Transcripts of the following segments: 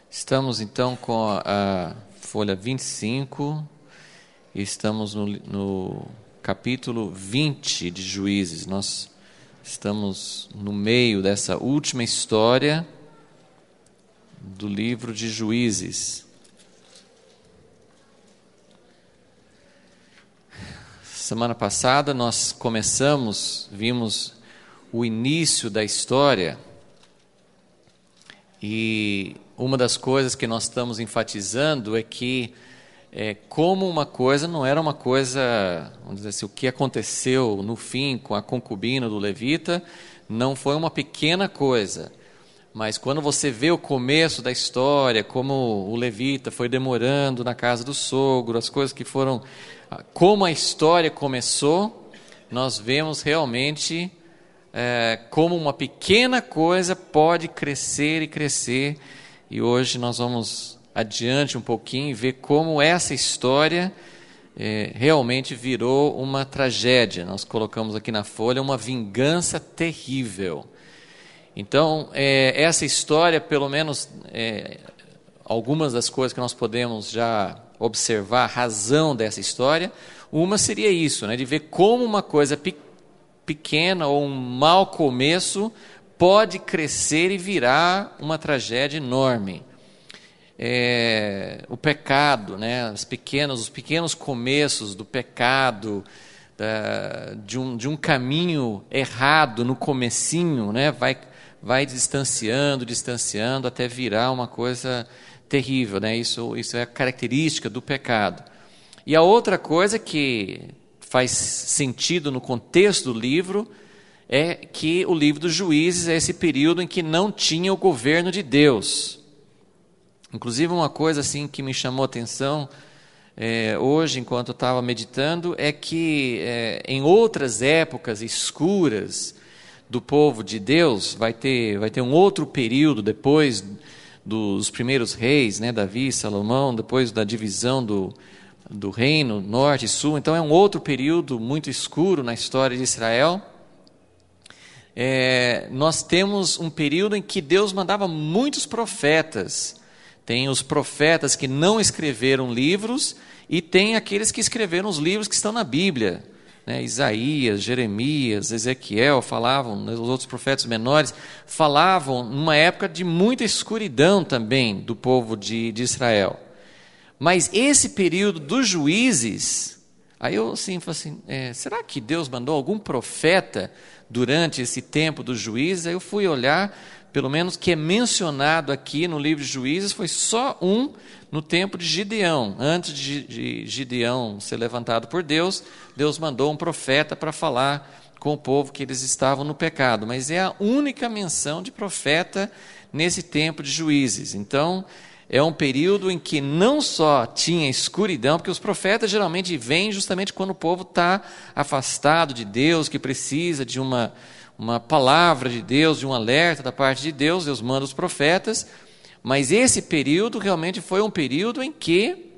Estamos então com a folha 25 e estamos no capítulo 20 de Juízes. Nós estamos no meio dessa última história do livro de Juízes. Semana passada nós vimos o início da história e uma das coisas que nós estamos enfatizando é que como uma coisa não era uma coisa, vamos dizer assim, o que aconteceu no fim com a concubina do levita não foi uma pequena coisa, mas quando você vê o começo da história, como o levita foi demorando na casa do sogro, as coisas que foram, como a história começou, nós vemos realmente como uma pequena coisa pode crescer e crescer. E hoje nós vamos adiante um pouquinho e ver como essa história realmente virou uma tragédia. Nós colocamos aqui na folha uma vingança terrível. Então, essa história, pelo menos algumas das coisas que nós podemos já observar, a razão dessa história, uma seria isso, de ver como uma coisa pequena ou um mau começo pode crescer e virar uma tragédia enorme. O pecado, os pequenos começos do pecado, de um caminho errado no comecinho, vai distanciando, até virar uma coisa terrível. Isso é a característica do pecado. E a outra coisa que faz sentido no contexto do livro é que o livro dos Juízes é esse período em que não tinha o governo de Deus. Inclusive, uma coisa assim que me chamou a atenção hoje, enquanto eu estava meditando, é que em outras épocas escuras do povo de Deus, vai ter um outro período depois dos primeiros reis, Davi, Salomão, depois da divisão do reino, norte e sul. Então é um outro período muito escuro na história de Israel. Nós temos um período em que Deus mandava muitos profetas. Tem os profetas que não escreveram livros e tem aqueles que escreveram os livros que estão na Bíblia. Isaías, Jeremias, Ezequiel falavam, os outros profetas menores falavam numa época de muita escuridão também do povo de Israel. Mas esse período dos Juízes, aí eu assim, falei assim, será que Deus mandou algum profeta durante esse tempo dos Juízes? Aí eu fui olhar, pelo menos que é mencionado aqui no livro de Juízes, foi só um no tempo de Gideão. Antes de Gideão ser levantado por Deus, Deus mandou um profeta para falar com o povo que eles estavam no pecado. Mas é a única menção de profeta nesse tempo de Juízes. Então, é um período em que não só tinha escuridão, porque os profetas geralmente vêm justamente quando o povo está afastado de Deus, que precisa de uma palavra de Deus, de um alerta da parte de Deus. Deus manda os profetas, mas esse período realmente foi um período em que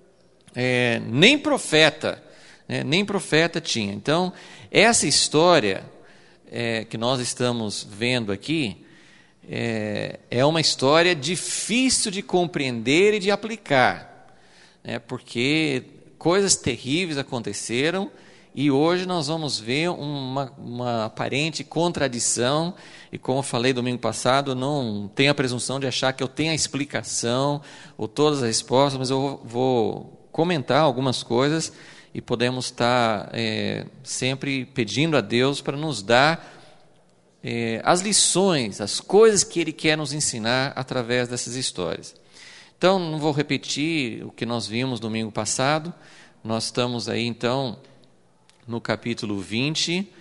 nem profeta tinha. Então, essa história que nós estamos vendo aqui, é uma história difícil de compreender e de aplicar, porque coisas terríveis aconteceram e hoje nós vamos ver uma aparente contradição. E como eu falei domingo passado, eu não tenho a presunção de achar que eu tenho a explicação ou todas as respostas, mas eu vou comentar algumas coisas e podemos estar sempre pedindo a Deus para nos dar as lições, as coisas que Ele quer nos ensinar através dessas histórias. Então, não vou repetir o que nós vimos domingo passado. Nós estamos aí, então, no capítulo 20,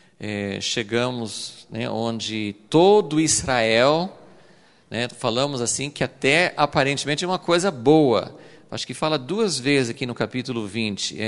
chegamos onde todo Israel, falamos assim, que até aparentemente é uma coisa boa. Acho que fala duas vezes aqui no capítulo 20,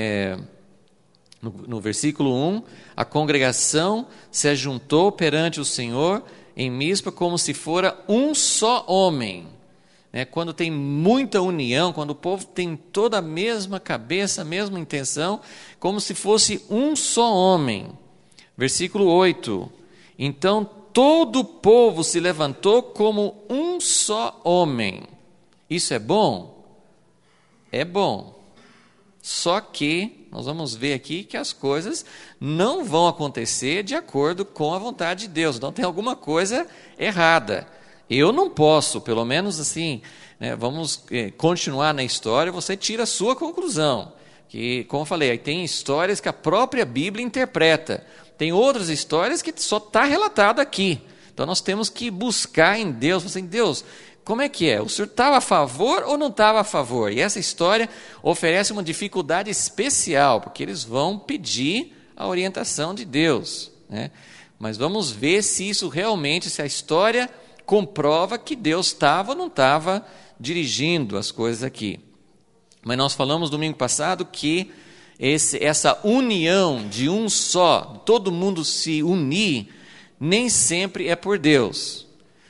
no versículo 1, a congregação se ajuntou perante o Senhor em Mispa como se fora um só homem. Quando tem muita união, quando o povo tem toda a mesma cabeça, a mesma intenção, como se fosse um só homem. Versículo 8, então todo o povo se levantou como um só homem. Isso é bom? É bom. Só que nós vamos ver aqui que as coisas não vão acontecer de acordo com a vontade de Deus. Então tem alguma coisa errada. Eu não posso, pelo menos assim, né, vamos continuar na história, você tira a sua conclusão. Que, como eu falei, aí tem histórias que a própria Bíblia interpreta. Tem outras histórias que só está relatado aqui. Então nós temos que buscar em Deus, assim, Deus, como é que é? O senhor estava a favor ou não estava a favor? E essa história oferece uma dificuldade especial, porque eles vão pedir a orientação de Deus, né? Mas vamos ver se isso realmente, se a história comprova que Deus estava ou não estava dirigindo as coisas aqui. Mas nós falamos domingo passado que essa união de um só, todo mundo se unir, nem sempre é por Deus.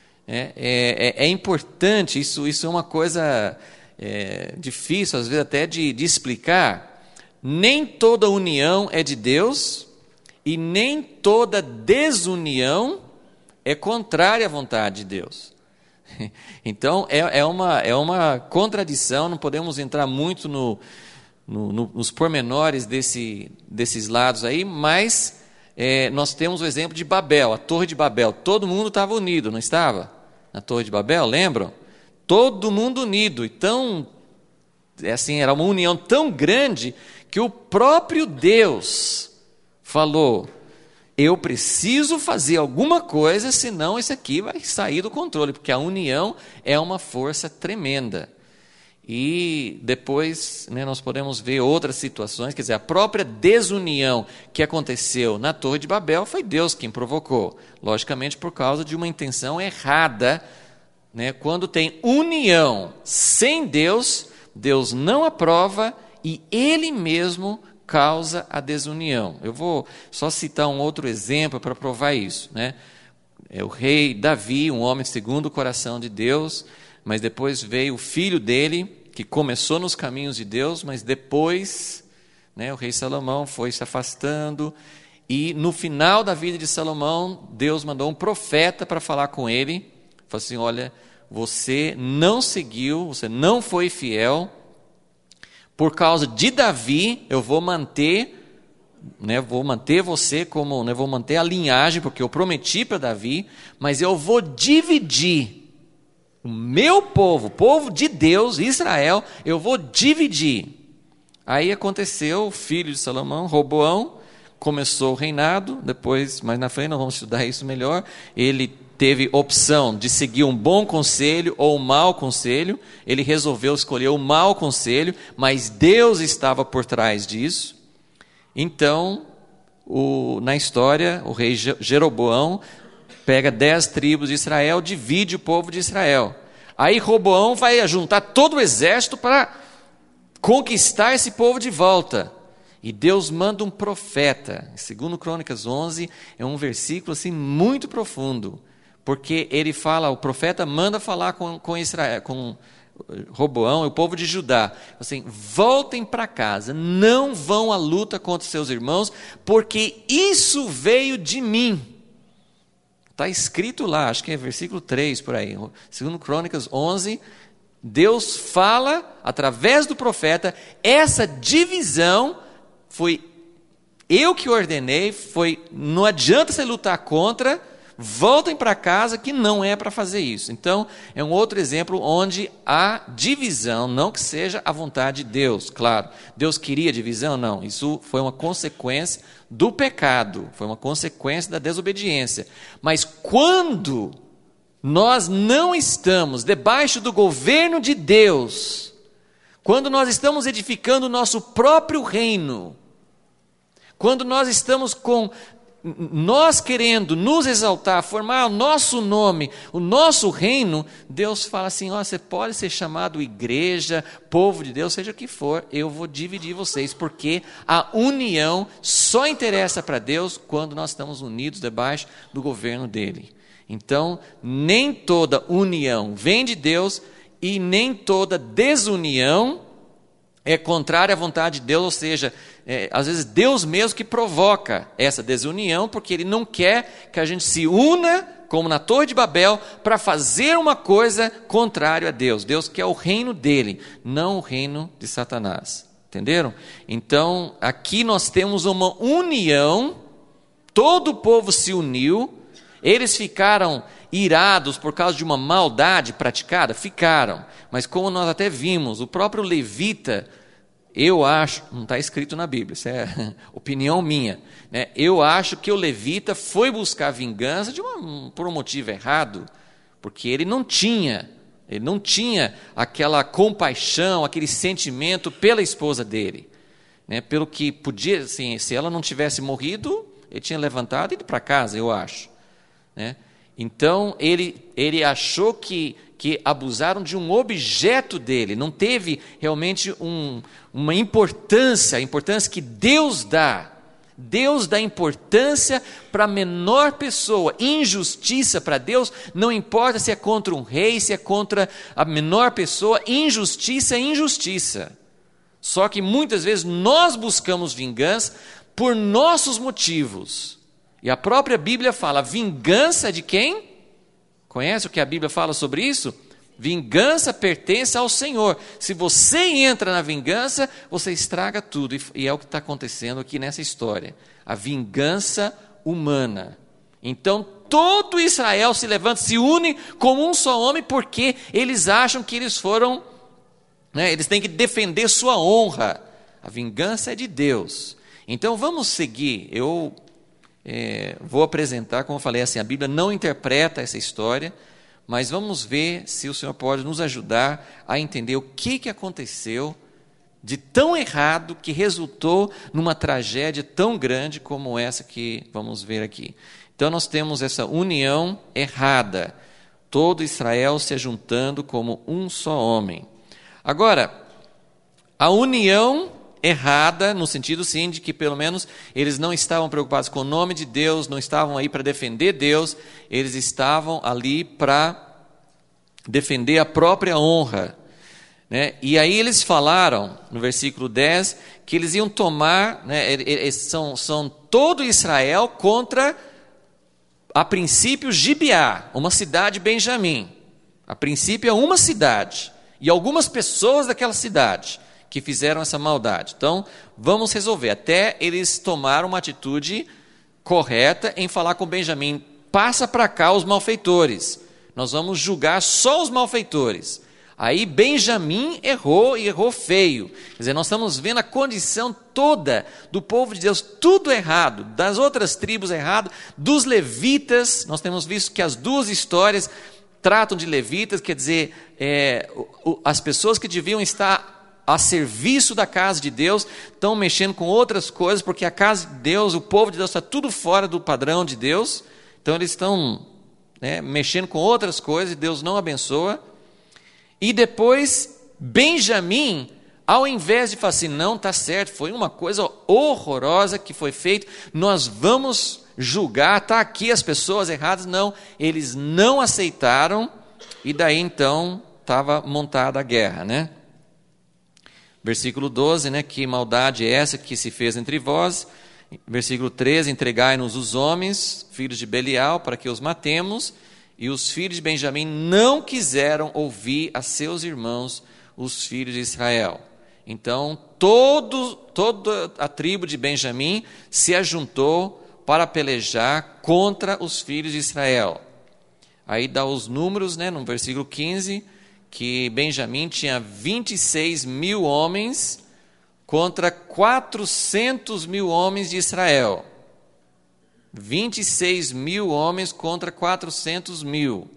É importante, isso é uma coisa difícil, às vezes até de explicar. Nem toda união é de Deus e nem toda desunião é contrária à vontade de Deus. Então, é uma contradição, não podemos entrar muito nos pormenores desses lados aí, mas nós temos o exemplo de Babel, a Torre de Babel. Todo mundo estava unido, não estava? Na Torre de Babel, lembram? Todo mundo unido. Então, assim, era uma união tão grande que o próprio Deus falou: eu preciso fazer alguma coisa, senão isso aqui vai sair do controle, porque a união é uma força tremenda. E depois, né, nós podemos ver outras situações, quer dizer, a própria desunião que aconteceu na Torre de Babel foi Deus quem provocou, logicamente por causa de uma intenção errada, né? Quando tem união sem Deus, Deus não aprova e Ele mesmo causa a desunião. Eu vou só citar um outro exemplo para provar isso, né? O rei Davi, um homem segundo o coração de Deus, mas depois veio o filho dele, que começou nos caminhos de Deus, mas depois, né, o rei Salomão foi se afastando, e no final da vida de Salomão, Deus mandou um profeta para falar com ele, falou assim: olha, você não seguiu, você não foi fiel, por causa de Davi, eu vou manter, né, vou manter você como, né, vou manter a linhagem, porque eu prometi para Davi, mas eu vou dividir o meu povo, o povo de Deus, Israel, eu vou dividir. Aí aconteceu, o filho de Salomão, Roboão, começou o reinado, depois, mais na frente, nós vamos estudar isso melhor, ele teve opção de seguir um bom conselho ou um mau conselho, ele resolveu escolher o mau conselho, mas Deus estava por trás disso. Então, na história, o rei Jeroboão pega 10 tribos de Israel, divide o povo de Israel. Aí Roboão vai juntar todo o exército para conquistar esse povo de volta. E Deus manda um profeta. Segundo Crônicas 11, é um versículo assim muito profundo, porque ele fala, o profeta manda falar com Israel, com Roboão e o povo de Judá, assim: voltem para casa, não vão à luta contra seus irmãos, porque isso veio de mim. Está escrito lá, acho que é versículo 3 por aí, segundo Crônicas 11, Deus fala através do profeta, essa divisão foi eu que ordenei, não adianta você lutar contra, voltem para casa que não é para fazer isso. Então, é um outro exemplo onde há divisão, não que seja a vontade de Deus, claro. Deus queria divisão? Não, isso foi uma consequência do pecado, foi uma consequência da desobediência. Mas quando nós não estamos debaixo do governo de Deus, quando nós estamos edificando o nosso próprio reino, quando nós estamos nós querendo nos exaltar, formar o nosso nome, o nosso reino, Deus fala assim: ó, você pode ser chamado igreja, povo de Deus, seja o que for, eu vou dividir vocês, porque a união só interessa para Deus quando nós estamos unidos debaixo do governo dele. Então, nem toda união vem de Deus e nem toda desunião é contrária à vontade de Deus, ou seja, às vezes Deus mesmo que provoca essa desunião, porque Ele não quer que a gente se una, como na Torre de Babel, para fazer uma coisa contrária a Deus. Deus quer o reino dele, não o reino de Satanás. Entenderam? Então, aqui nós temos uma união, todo o povo se uniu, eles ficaram irados por causa de uma maldade praticada? Ficaram, mas como nós até vimos, o próprio levita, eu acho, não está escrito na Bíblia, isso é opinião minha, né? Eu acho que o levita foi buscar vingança por um motivo errado, porque ele não tinha aquela compaixão, aquele sentimento pela esposa dele, né? Pelo que podia, assim, se ela não tivesse morrido, ele tinha levantado e ido para casa, eu acho, né? Então ele achou que abusaram de um objeto dele, não teve realmente uma importância, a importância que Deus dá. Deus dá importância para a menor pessoa. Injustiça para Deus, não importa se é contra um rei, se é contra a menor pessoa, injustiça é injustiça. Só que muitas vezes nós buscamos vingança por nossos motivos. E a própria Bíblia fala, vingança de quem? Conhece o que a Bíblia fala sobre isso? Vingança pertence ao Senhor. Se você entra na vingança, você estraga tudo. E é o que está acontecendo aqui nessa história. A vingança humana. Então, todo Israel se levanta, se une como um só homem, porque eles acham que eles foram, né, eles têm que defender sua honra. A vingança é de Deus. Então, vamos seguir. Eu vou apresentar, como eu falei, assim, a Bíblia não interpreta essa história, mas vamos ver se o Senhor pode nos ajudar a entender o que aconteceu de tão errado que resultou numa tragédia tão grande como essa que vamos ver aqui. Então nós temos essa união errada, todo Israel se juntando como um só homem. Agora, a união errada, no sentido sim, de que pelo menos eles não estavam preocupados com o nome de Deus, não estavam aí para defender Deus, eles estavam ali para defender a própria honra, né? E aí eles falaram, no versículo 10, que eles iam tomar, né, são todo Israel contra, a princípio, Gibeá, uma cidade de Benjamim. A princípio é uma cidade, e algumas pessoas daquela cidade que fizeram essa maldade. Então, vamos resolver. Até eles tomaram uma atitude correta em falar com Benjamim, passa para cá os malfeitores, nós vamos julgar só os malfeitores. Aí Benjamim errou e errou feio. Quer dizer, nós estamos vendo a condição toda do povo de Deus, tudo errado, das outras tribos errado, dos levitas, nós temos visto que as duas histórias tratam de levitas, quer dizer, as pessoas que deviam estar a serviço da casa de Deus, estão mexendo com outras coisas, porque a casa de Deus, o povo de Deus está tudo fora do padrão de Deus, então eles estão, né, mexendo com outras coisas, e Deus não abençoa. E depois, Benjamim, ao invés de falar assim, não, está certo, foi uma coisa horrorosa que foi feita, nós vamos julgar, está aqui as pessoas erradas, não, eles não aceitaram, e daí então estava montada a guerra, né? Versículo 12, né, que maldade é essa que se fez entre vós? Versículo 13, entregai-nos os homens, filhos de Belial, para que os matemos. E os filhos de Benjamim não quiseram ouvir a seus irmãos, os filhos de Israel. Então, toda a tribo de Benjamim se ajuntou para pelejar contra os filhos de Israel. Aí dá os números, né, no versículo 15, que Benjamim tinha 26 mil homens contra 400 mil homens de Israel. 26 mil homens contra 400 mil.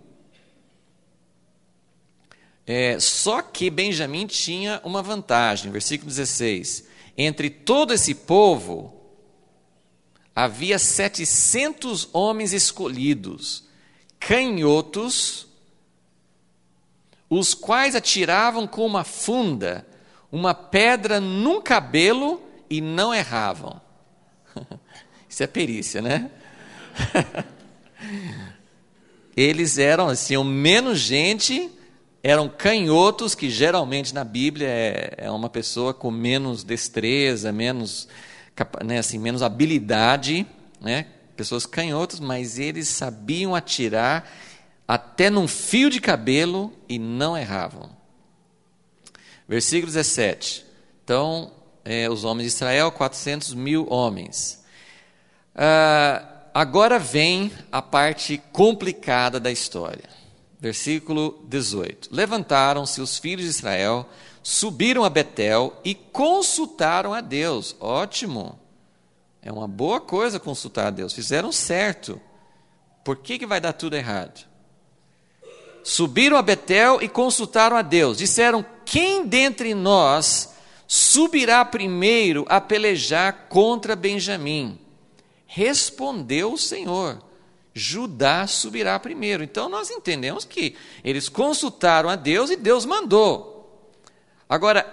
Só que Benjamim tinha uma vantagem, versículo 16. Entre todo esse povo, havia 700 homens escolhidos, canhotos, os quais atiravam com uma funda uma pedra num cabelo e não erravam. Isso é perícia, né? Eles eram assim, menos gente, eram canhotos, que geralmente na Bíblia é uma pessoa com menos destreza, menos, né, assim, menos habilidade, né? Pessoas canhotas, mas eles sabiam atirar até num fio de cabelo e não erravam. Versículo 17. Então, os homens de Israel, 400.000 homens. Agora vem a parte complicada da história. Versículo 18. Levantaram-se os filhos de Israel, subiram a Betel e consultaram a Deus. Ótimo. É uma boa coisa consultar a Deus. Fizeram certo. Por que vai dar tudo errado? Subiram a Betel e consultaram a Deus. Disseram: quem dentre nós subirá primeiro a pelejar contra Benjamim? Respondeu o Senhor: Judá subirá primeiro. Então nós entendemos que eles consultaram a Deus e Deus mandou. Agora,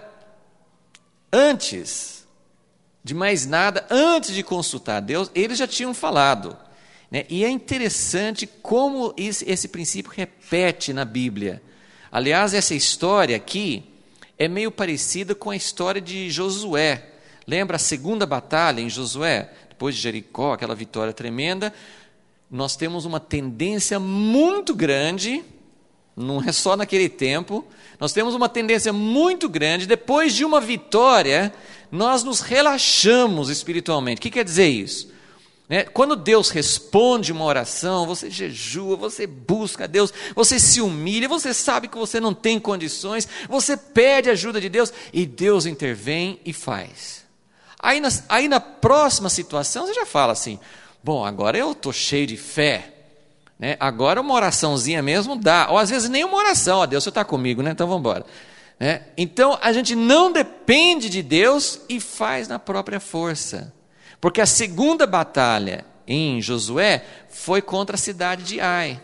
antes de mais nada, antes de consultar a Deus, eles já tinham falado, né? E é interessante como esse princípio repete na Bíblia. Aliás, essa história aqui é meio parecida com a história de Josué. Lembra a segunda batalha em Josué? Depois de Jericó, aquela vitória tremenda, nós temos uma tendência muito grande, não é só naquele tempo, nós temos uma tendência muito grande, depois de uma vitória, nós nos relaxamos espiritualmente. O que quer dizer isso? Quando Deus responde uma oração, você jejua, você busca a Deus, você se humilha, você sabe que você não tem condições, você pede ajuda de Deus e Deus intervém e faz. Aí na próxima situação você já fala assim: bom, agora eu estou cheio de fé, né? Agora uma oraçãozinha mesmo dá, ou às vezes nem uma oração: ó, Deus, você está comigo, né? Então vamos embora. Então a gente não depende de Deus e faz na própria força. Porque a segunda batalha em Josué foi contra a cidade de Ai.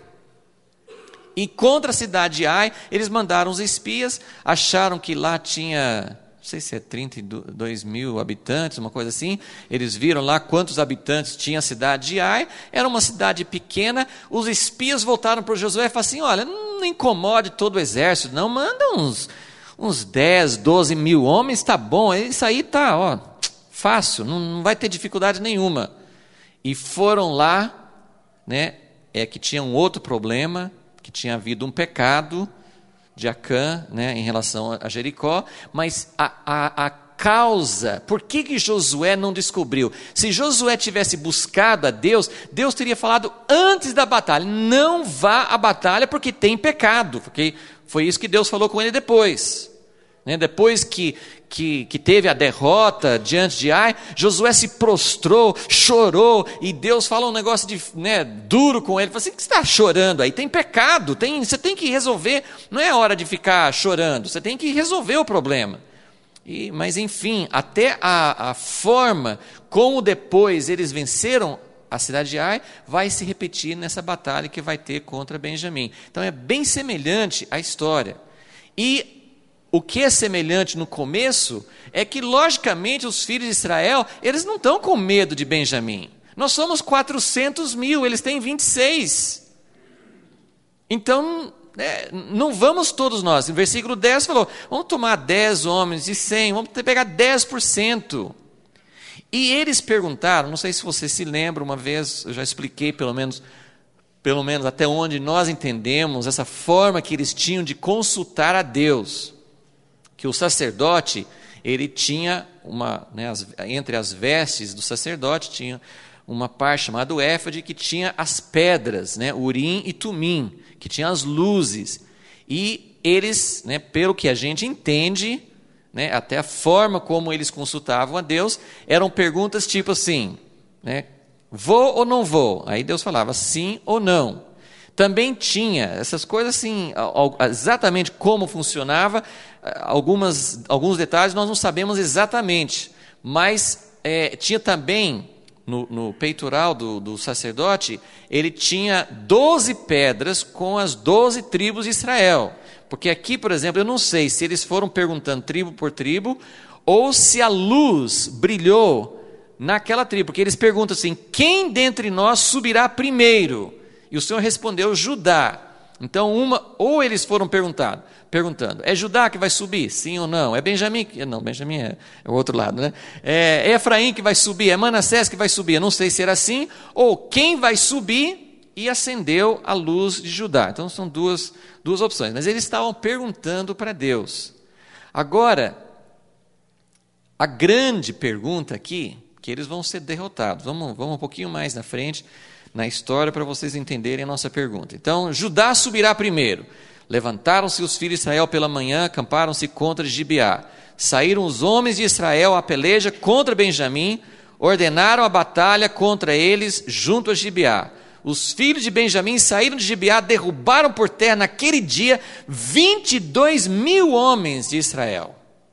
E contra a cidade de Ai, eles mandaram os espias, acharam que lá tinha, não sei se é 32.000 habitantes, uma coisa assim. Eles viram lá quantos habitantes tinha a cidade de Ai. Era uma cidade pequena. Os espias voltaram para Josué e falaram assim: olha, não incomode todo o exército, não. Manda uns 10, 12 mil homens, tá bom. Isso aí tá, ó, fácil, não vai ter dificuldade nenhuma. E foram lá, né? Que tinha um outro problema, que tinha havido um pecado de Acã, né, em relação a Jericó, mas a causa, por que Josué não descobriu? Se Josué tivesse buscado a Deus, Deus teria falado antes da batalha: não vá à batalha porque tem pecado, porque foi isso que Deus falou com ele depois. Depois que teve a derrota diante de Ai, Josué se prostrou, chorou, e Deus fala um negócio duro com ele. Falou assim: o que você está chorando aí? Tem pecado, você tem que resolver, não é hora de ficar chorando, você tem que resolver o problema. Mas enfim, até a forma como depois eles venceram a cidade de Ai vai se repetir nessa batalha que vai ter contra Benjamim. Então é bem semelhante a história. E o que é semelhante no começo é que, logicamente, os filhos de Israel, eles não estão com medo de Benjamim. Nós somos 400.000, eles têm 26. Então, não vamos todos nós. No versículo 10 falou: vamos tomar 10 homens de 100, vamos pegar 10%. E eles perguntaram, não sei se você se lembra, uma vez eu já expliquei pelo menos até onde nós entendemos essa forma que eles tinham de consultar a Deus. Que o sacerdote, ele tinha entre as vestes do sacerdote, tinha uma parte chamada éfode, que tinha as pedras, Urim e Tumim, que tinha as luzes. E eles, pelo que a gente entende, até a forma como eles consultavam a Deus, eram perguntas tipo assim, vou ou não vou? Aí Deus falava sim ou não. Também tinha essas coisas assim, exatamente como funcionava, alguns detalhes nós não sabemos exatamente, mas tinha também no peitoral do sacerdote, ele tinha 12 pedras com as 12 tribos de Israel. Porque aqui, por exemplo, eu não sei se eles foram perguntando tribo por tribo, ou se a luz brilhou naquela tribo, porque eles perguntam assim: quem dentre nós subirá primeiro? E o Senhor respondeu: Judá. Então, ou eles foram perguntando, é Judá que vai subir? Sim ou não? É Benjamim? Não, Benjamim é o outro lado, né? É Efraim que vai subir? É Manassés que vai subir? Eu não sei se era assim. Ou quem vai subir? E acendeu a luz de Judá. Então, são duas opções. Mas eles estavam perguntando para Deus. Agora, a grande pergunta aqui, que eles vão ser derrotados. Vamos um pouquinho mais na frente, na história, para vocês entenderem a nossa pergunta. Então, Judá subirá primeiro. Levantaram-se os filhos de Israel pela manhã, acamparam-se contra Gibeá. Saíram os homens de Israel à peleja contra Benjamim, ordenaram a batalha contra eles junto a Gibeá. Os filhos de Benjamim saíram de Gibeá, derrubaram por terra naquele dia 22.000 homens de Israel.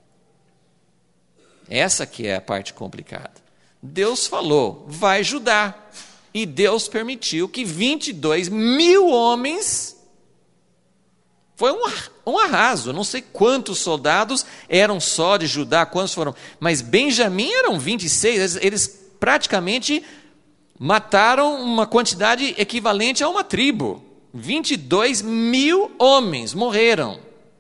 Essa que é a parte complicada. Deus falou, vai Judá. E Deus permitiu que 22.000 homens, foi um arraso, eu não sei quantos soldados eram só de Judá, quantos foram, mas Benjamim eram 26, eles praticamente mataram uma quantidade equivalente a uma tribo. 22.000 homens morreram.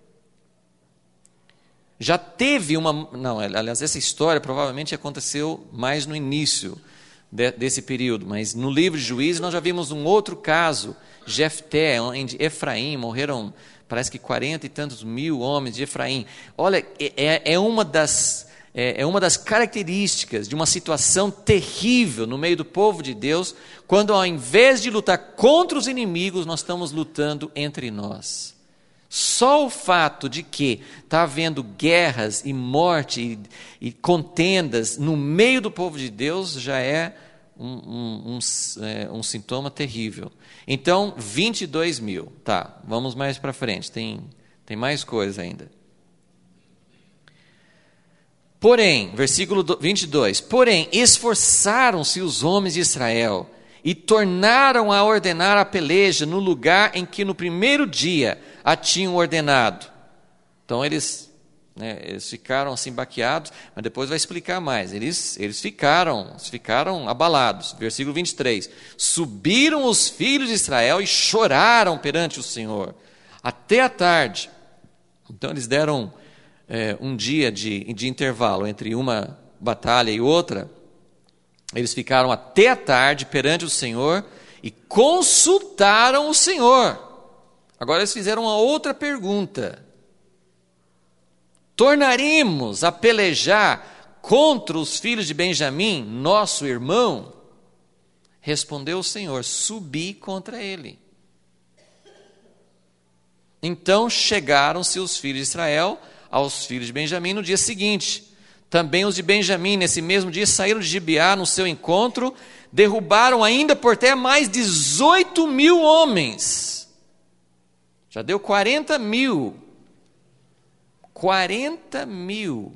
Já teve aliás, essa história provavelmente aconteceu mais no início desse período, mas no livro de Juízes nós já vimos um outro caso, Jefté, onde Efraim, morreram parece que 40 e tantos mil homens de Efraim. Olha, é uma das características de uma situação terrível no meio do povo de Deus, quando ao invés de lutar contra os inimigos, nós estamos lutando entre nós. Só o fato de que está havendo guerras e morte e contendas no meio do povo de Deus já é um sintoma terrível. Então, 22.000. Tá, vamos mais para frente, tem mais coisas ainda. Porém, versículo 22, porém, esforçaram-se os homens de Israel e tornaram a ordenar a peleja no lugar em que no primeiro dia a tinham ordenado. Então eles ficaram assim baqueados, mas depois vai explicar mais. Eles ficaram abalados. Versículo 23, subiram os filhos de Israel e choraram perante o Senhor, até a tarde. Então eles deram um dia de intervalo entre uma batalha e outra. Eles ficaram até a tarde perante o Senhor e consultaram o Senhor. Agora eles fizeram uma outra pergunta. Tornaremos a pelejar contra os filhos de Benjamim, nosso irmão? Respondeu o Senhor, subi contra ele. Então chegaram-se os filhos de Israel aos filhos de Benjamim no dia seguinte. Também os de Benjamim, nesse mesmo dia, saíram de Gibeá no seu encontro, derrubaram ainda por terra mais 18.000 homens. Já deu 40.000. 40.000.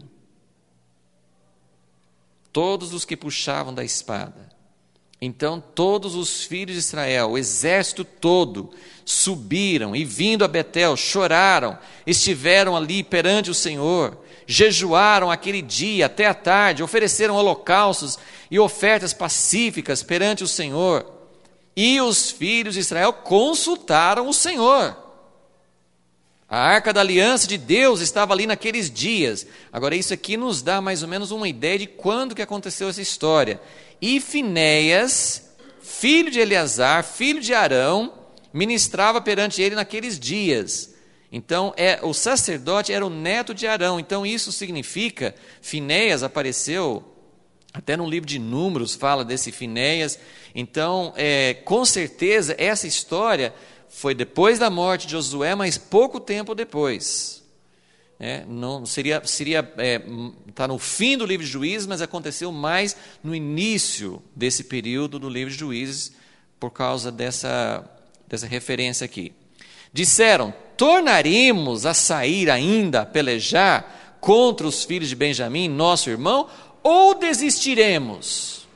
Todos os que puxavam da espada. Então todos os filhos de Israel, o exército todo, subiram e vindo a Betel, choraram, estiveram ali perante o Senhor, jejuaram aquele dia até a tarde, ofereceram holocaustos e ofertas pacíficas perante o Senhor. E os filhos de Israel consultaram o Senhor. A arca da aliança de Deus estava ali naqueles dias. Agora isso aqui nos dá mais ou menos uma ideia de quando que aconteceu essa história. E Finéias, filho de Eleazar, filho de Arão, ministrava perante ele naqueles dias. Então, o sacerdote era o neto de Arão. Então, isso significa, Finéias apareceu, até no livro de Números fala desse Finéias. Então, com certeza, essa história foi depois da morte de Josué, mas pouco tempo depois. Não seria está no fim do livro de Juízes, mas aconteceu mais no início desse período do livro de Juízes, por causa dessa referência aqui. Disseram, tornaremos a sair ainda a pelejar contra os filhos de Benjamim, nosso irmão, ou desistiremos?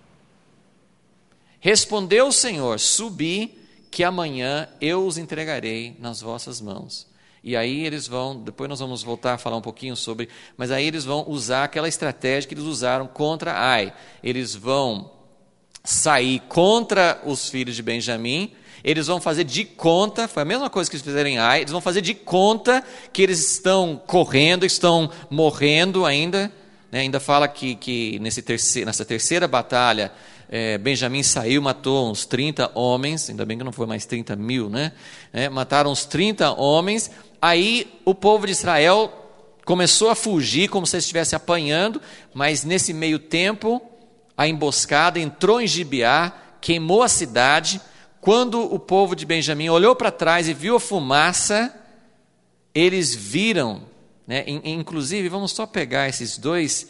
Respondeu o Senhor, subi, que amanhã eu os entregarei nas vossas mãos. E aí eles vão, depois nós vamos voltar a falar um pouquinho sobre, mas aí eles vão usar aquela estratégia que eles usaram contra Ai. Eles vão sair contra os filhos de Benjamim. Eles vão fazer de conta, foi a mesma coisa que eles fizeram em Ai, eles vão fazer de conta que eles estão correndo, estão morrendo ainda. Ainda fala que nessa terceira batalha, Benjamim saiu, matou uns 30 homens, ainda bem que não foi mais 30 mil, né? Mataram uns 30 homens. Aí o povo de Israel começou a fugir como se estivesse apanhando, mas nesse meio tempo a emboscada entrou em Gibeá, queimou a cidade. Quando o povo de Benjamim olhou para trás e viu a fumaça, eles viram, né? Inclusive, vamos só pegar essas duas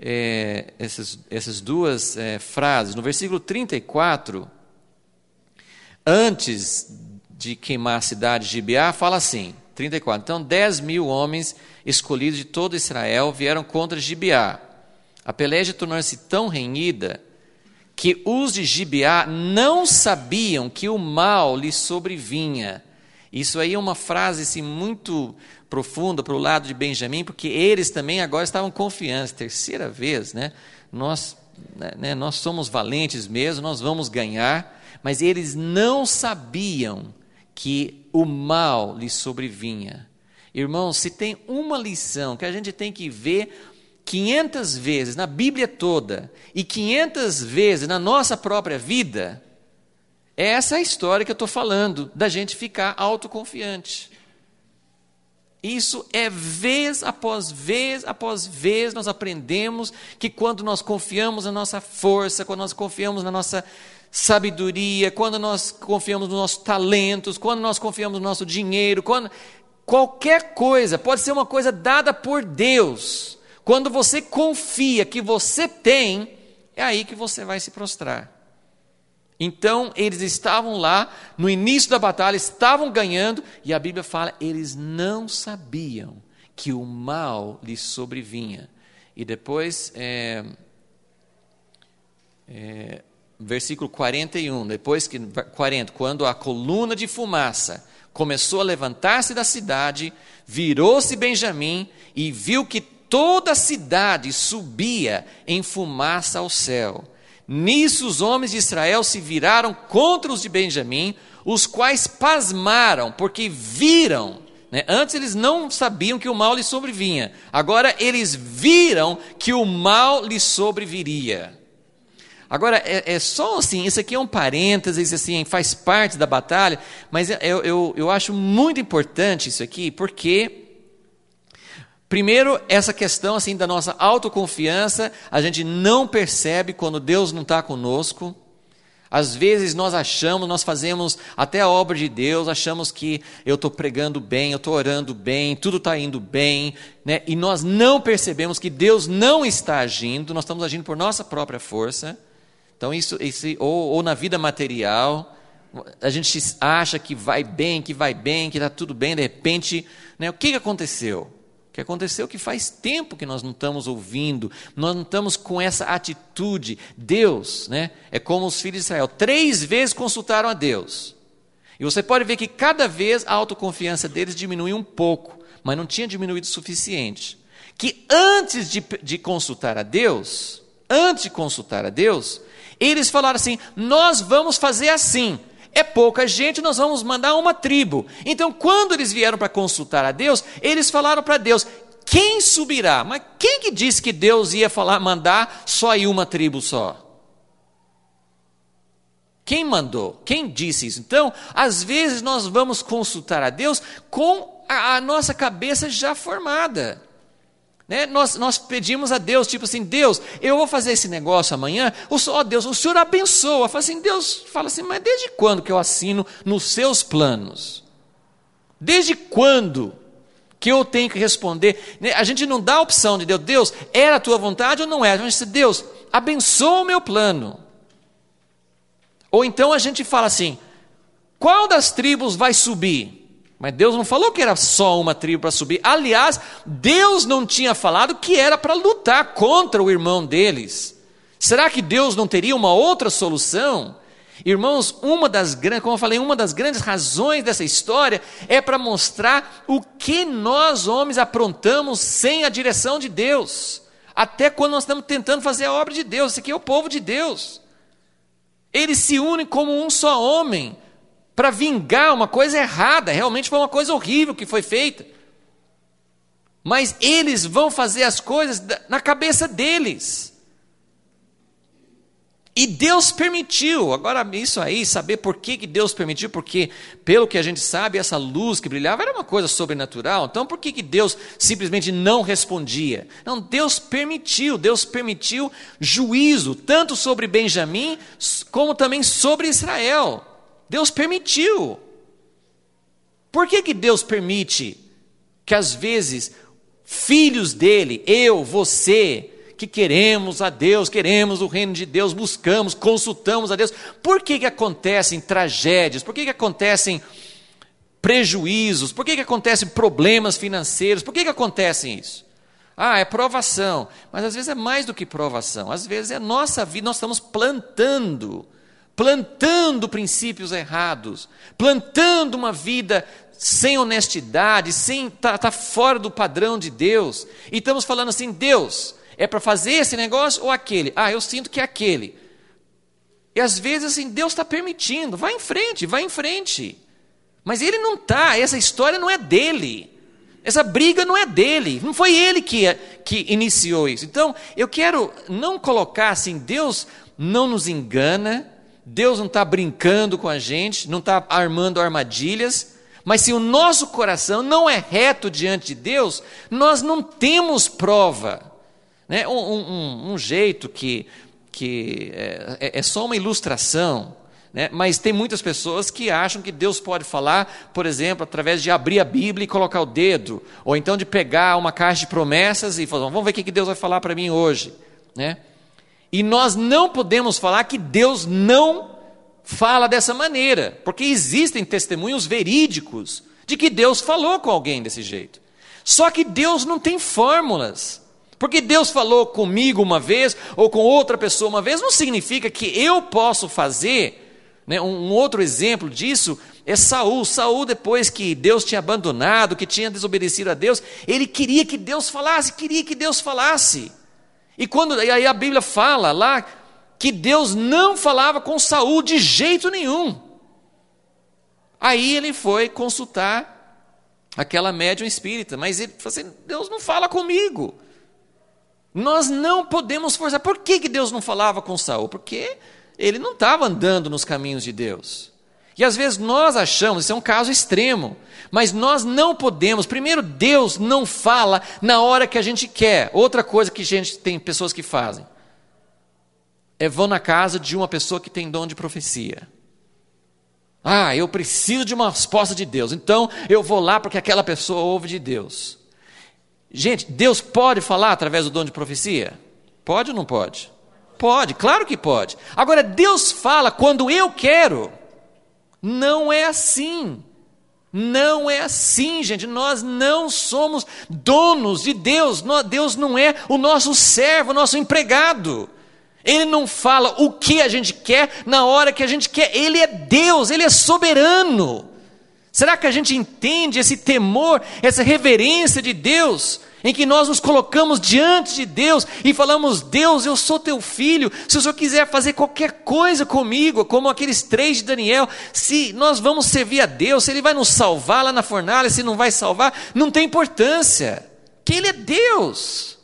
frases. No versículo 34, antes de queimar a cidade de Gibeá, fala assim, 34, então 10 mil homens escolhidos de todo Israel vieram contra Gibeá. A peleja tornou-se tão renhida que os de Gibeá não sabiam que o mal lhes sobrevinha. Isso aí é uma frase assim, muito profunda para o lado de Benjamim, porque eles também agora estavam confiantes. Terceira vez, né? Nós somos valentes mesmo, nós vamos ganhar, mas eles não sabiam que o mal lhes sobrevinha. Irmãos, se tem uma lição que a gente tem que ver 500 vezes na Bíblia toda e 500 vezes na nossa própria vida, essa é a história que eu estou falando, da gente ficar autoconfiante. Isso é vez após vez após vez, nós aprendemos que quando nós confiamos na nossa força, quando nós confiamos na nossa sabedoria, quando nós confiamos nos nossos talentos, quando nós confiamos no nosso dinheiro, qualquer coisa, pode ser uma coisa dada por Deus. Quando você confia que você tem, é aí que você vai se prostrar. Então, eles estavam lá, no início da batalha, estavam ganhando, e a Bíblia fala, eles não sabiam que o mal lhes sobrevinha. E depois, versículo 41, quando a coluna de fumaça começou a levantar-se da cidade, virou-se Benjamim e viu que toda a cidade subia em fumaça ao céu. Nisso os homens de Israel se viraram contra os de Benjamim, os quais pasmaram, porque viram, né? Antes eles não sabiam que o mal lhes sobrevinha, agora eles viram que o mal lhes sobreviria. Agora, é só assim, isso aqui é um parênteses, assim, faz parte da batalha, mas eu acho muito importante isso aqui, porque primeiro, essa questão assim, da nossa autoconfiança, a gente não percebe quando Deus não está conosco. Às vezes nós fazemos até a obra de Deus, achamos que eu estou pregando bem, eu estou orando bem, tudo está indo bem, né? E nós não percebemos que Deus não está agindo, nós estamos agindo por nossa própria força. Então, ou na vida material, a gente acha que vai bem, que está tudo bem, de repente, né? O que aconteceu? O que aconteceu é que faz tempo que nós não estamos ouvindo, nós não estamos com essa atitude. Deus, né, é como os filhos de Israel, 3 vezes consultaram a Deus. E você pode ver que cada vez a autoconfiança deles diminuiu um pouco, mas não tinha diminuído o suficiente. Que antes de consultar a Deus, eles falaram assim, nós vamos fazer assim. É pouca gente, nós vamos mandar uma tribo. Então, quando eles vieram para consultar a Deus, eles falaram para Deus, quem subirá? Mas quem que disse que Deus ia mandar só ir uma tribo só? Quem mandou? Quem disse isso? Então, às vezes nós vamos consultar a Deus com a nossa cabeça já formada. Né? Nós pedimos a Deus, tipo assim, Deus, eu vou fazer esse negócio amanhã, Deus, o Senhor abençoa. Deus fala assim, mas desde quando que eu assino nos seus planos? Desde quando que eu tenho que responder? A gente não dá a opção de Deus, era a tua vontade ou não era? A gente diz, Deus, abençoa o meu plano. Ou então a gente fala assim, qual das tribos vai subir? Mas Deus não falou que era só uma tribo para subir. Aliás, Deus não tinha falado que era para lutar contra o irmão deles. Será que Deus não teria uma outra solução? Irmãos, como eu falei, uma das grandes razões dessa história é para mostrar o que nós homens aprontamos sem a direção de Deus. Até quando nós estamos tentando fazer a obra de Deus. Esse aqui é o povo de Deus. Eles se unem como um só homem para vingar uma coisa errada. Realmente foi uma coisa horrível que foi feita. Mas eles vão fazer as coisas na cabeça deles. E Deus permitiu. Agora isso aí, saber por que Deus permitiu, porque pelo que a gente sabe, essa luz que brilhava era uma coisa sobrenatural. Então por que Deus simplesmente não respondia? Não, Deus permitiu juízo, tanto sobre Benjamim, como também sobre Israel. Deus permitiu. Por que Deus permite que às vezes filhos dele, eu, você, que queremos a Deus, queremos o reino de Deus, buscamos, consultamos a Deus, por que acontecem tragédias, por que acontecem prejuízos, por que acontecem problemas financeiros, por que acontecem isso? É provação, mas às vezes é mais do que provação, às vezes é nossa vida, nós estamos plantando princípios errados, plantando uma vida sem honestidade, sem tá fora do padrão de Deus, e estamos falando assim, Deus, é para fazer esse negócio ou aquele? Eu sinto que é aquele. E às vezes assim, Deus está permitindo, vai em frente. Mas ele não está, essa história não é dele. Essa briga não é dele, não foi ele que iniciou isso. Então, eu quero não colocar assim, Deus não nos engana, Deus não está brincando com a gente, não está armando armadilhas, mas se o nosso coração não é reto diante de Deus, nós não temos prova. Né? Um jeito que é só uma ilustração, né? Mas tem muitas pessoas que acham que Deus pode falar, por exemplo, através de abrir a Bíblia e colocar o dedo, ou então de pegar uma caixa de promessas e falar, vamos ver o que Deus vai falar para mim hoje. Né? E nós não podemos falar que Deus não fala dessa maneira, porque existem testemunhos verídicos de que Deus falou com alguém desse jeito. Só que Deus não tem fórmulas. Porque Deus falou comigo uma vez, ou com outra pessoa uma vez, não significa que eu posso fazer. Né? Um outro exemplo disso é Saul. Saul, depois que Deus tinha abandonado, que tinha desobedecido a Deus, ele queria que Deus falasse. E aí a Bíblia fala lá que Deus não falava com Saul de jeito nenhum. Aí ele foi consultar aquela médium espírita, mas ele falou assim, Deus não fala comigo. Nós não podemos forçar. Por que Deus não falava com Saul? Porque ele não estava andando nos caminhos de Deus. E às vezes nós achamos, isso é um caso extremo, mas nós não podemos. Primeiro, Deus não fala na hora que a gente quer. Outra coisa que tem pessoas que fazem, vão na casa de uma pessoa que tem dom de profecia. Eu preciso de uma resposta de Deus, então eu vou lá porque aquela pessoa ouve de Deus. Gente, Deus pode falar através do dom de profecia? Pode ou não pode? Pode, claro que pode. Agora, Deus fala quando eu quero. Não é assim. Não é assim, gente. Nós não somos donos de Deus. Deus não é o nosso servo, o nosso empregado. Ele não fala o que a gente quer na hora que a gente quer. Ele é Deus, Ele é soberano. Será que a gente entende esse temor, essa reverência de Deus, em que nós nos colocamos diante de Deus e falamos, Deus, eu sou teu filho, se o Senhor quiser fazer qualquer coisa comigo, como aqueles 3 de Daniel, se nós vamos servir a Deus, se Ele vai nos salvar lá na fornalha, se não vai salvar, não tem importância, que Ele é Deus.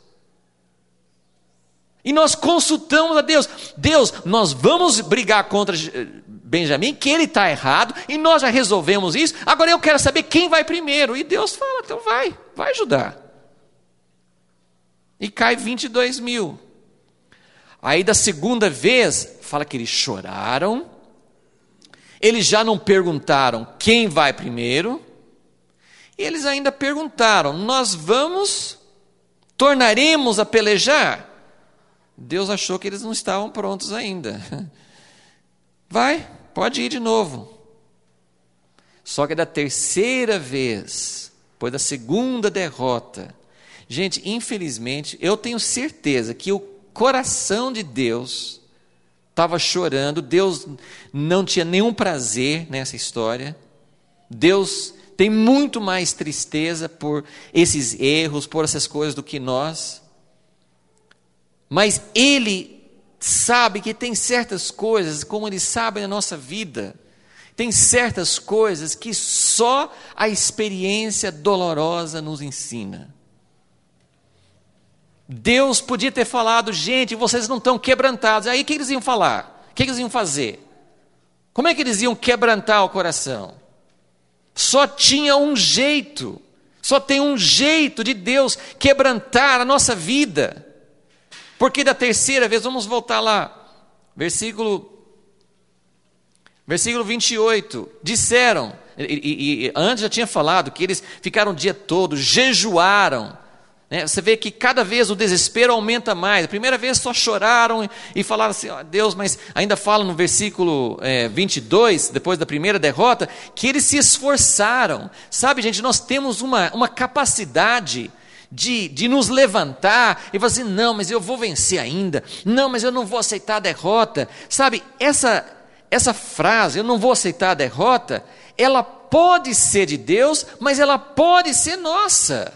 E nós consultamos a Deus, nós vamos brigar contra Benjamim, que ele está errado, e nós já resolvemos isso, agora eu quero saber quem vai primeiro, e Deus fala, então vai ajudar. E cai 22 mil. Aí da segunda vez, fala que eles choraram, eles já não perguntaram quem vai primeiro, e eles ainda perguntaram, tornaremos a pelejar? Deus achou que eles não estavam prontos ainda. Pode ir de novo. Só que da terceira vez, depois da segunda derrota, gente, infelizmente, eu tenho certeza que o coração de Deus estava chorando, Deus não tinha nenhum prazer nessa história, Deus tem muito mais tristeza por esses erros, por essas coisas do que nós, mas Ele sabe que tem certas coisas, como Ele sabe na nossa vida, tem certas coisas que só a experiência dolorosa nos ensina. Deus podia ter falado, gente, vocês não estão quebrantados. Aí o que eles iam falar? O que eles iam fazer? Como é que eles iam quebrantar o coração? Só tinha um jeito, só tem um jeito de Deus quebrantar a nossa vida. Porque da terceira vez, vamos voltar lá, versículo 28, disseram, e antes já tinha falado, que eles ficaram o dia todo, jejuaram. Você vê que cada vez o desespero aumenta mais. A primeira vez só choraram e falaram assim, Deus, mas ainda fala no versículo 22, depois da primeira derrota, que eles se esforçaram. Sabe, gente, nós temos uma capacidade de nos levantar e falar assim, não, mas eu vou vencer ainda. Não, mas eu não vou aceitar a derrota. Sabe, essa frase, eu não vou aceitar a derrota, ela pode ser de Deus, mas ela pode ser nossa.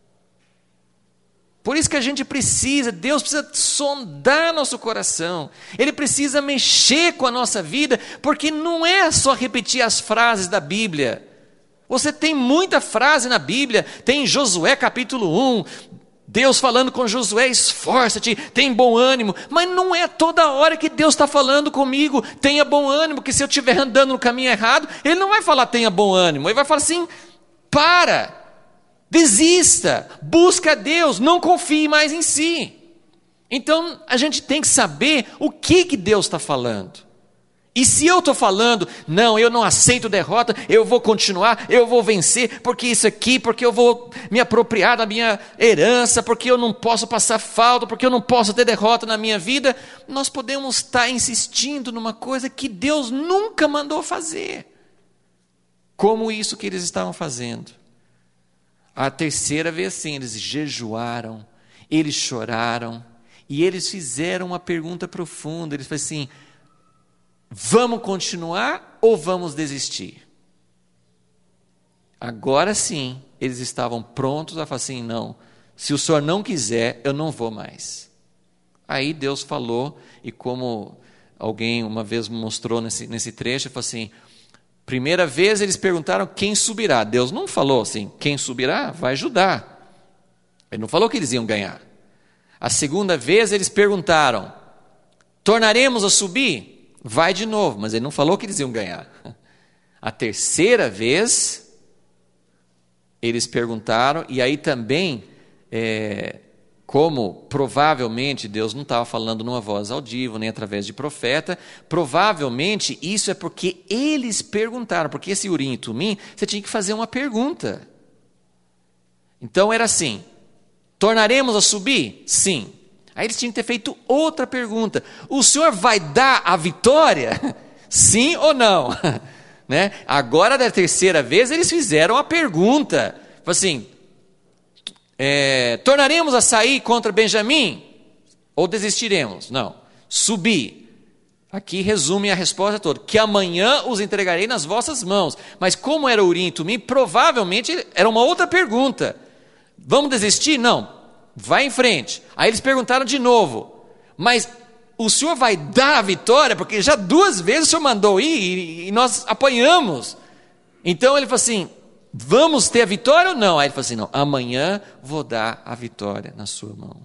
Por isso que a gente precisa, Deus precisa sondar nosso coração, Ele precisa mexer com a nossa vida, porque não é só repetir as frases da Bíblia. Você tem muita frase na Bíblia, tem Josué capítulo 1, Deus falando com Josué, esforça-te, tem bom ânimo, mas não é toda hora que Deus está falando comigo, tenha bom ânimo, que se eu estiver andando no caminho errado, Ele não vai falar tenha bom ânimo, Ele vai falar assim, para. Desista, busca a Deus, não confie mais em si. Então a gente tem que saber o que Deus está falando. E se eu estou falando, não, eu não aceito derrota, eu vou continuar, eu vou vencer, porque isso aqui, porque eu vou me apropriar da minha herança, porque eu não posso passar falta, porque eu não posso ter derrota na minha vida, nós podemos estar insistindo numa coisa que Deus nunca mandou fazer. Como isso que eles estavam fazendo. A terceira vez sim, eles jejuaram, eles choraram, e eles fizeram uma pergunta profunda, eles falaram assim, vamos continuar ou vamos desistir? Agora sim, eles estavam prontos a falar assim, não, se o Senhor não quiser, eu não vou mais. Aí Deus falou, e como alguém uma vez mostrou nesse trecho, ele falou assim, primeira vez eles perguntaram quem subirá. Deus não falou assim, quem subirá vai Judá. Ele não falou que eles iam ganhar. A segunda vez eles perguntaram, tornaremos a subir? Vai de novo, mas ele não falou que eles iam ganhar. A terceira vez eles perguntaram, e aí também, como provavelmente Deus não estava falando numa voz audível, nem através de profeta, provavelmente isso é porque eles perguntaram, porque esse Urim e Tumim, você tinha que fazer uma pergunta. Então era assim, tornaremos a subir? Sim. Aí eles tinham que ter feito outra pergunta, o Senhor vai dar a vitória? Sim ou não? Né? Agora da terceira vez eles fizeram a pergunta, assim, tornaremos a sair contra Benjamim? Ou desistiremos? Não. Subir. Aqui resume a resposta toda. Que amanhã os entregarei nas vossas mãos. Mas como era Urim e Tumim, provavelmente era uma outra pergunta. Vamos desistir? Não. Vai em frente. Aí eles perguntaram de novo. Mas o Senhor vai dar a vitória? Porque já 2 vezes o Senhor mandou ir e nós apanhamos. Então ele falou assim, vamos ter a vitória ou não? Aí ele falou assim, não, amanhã vou dar a vitória na sua mão.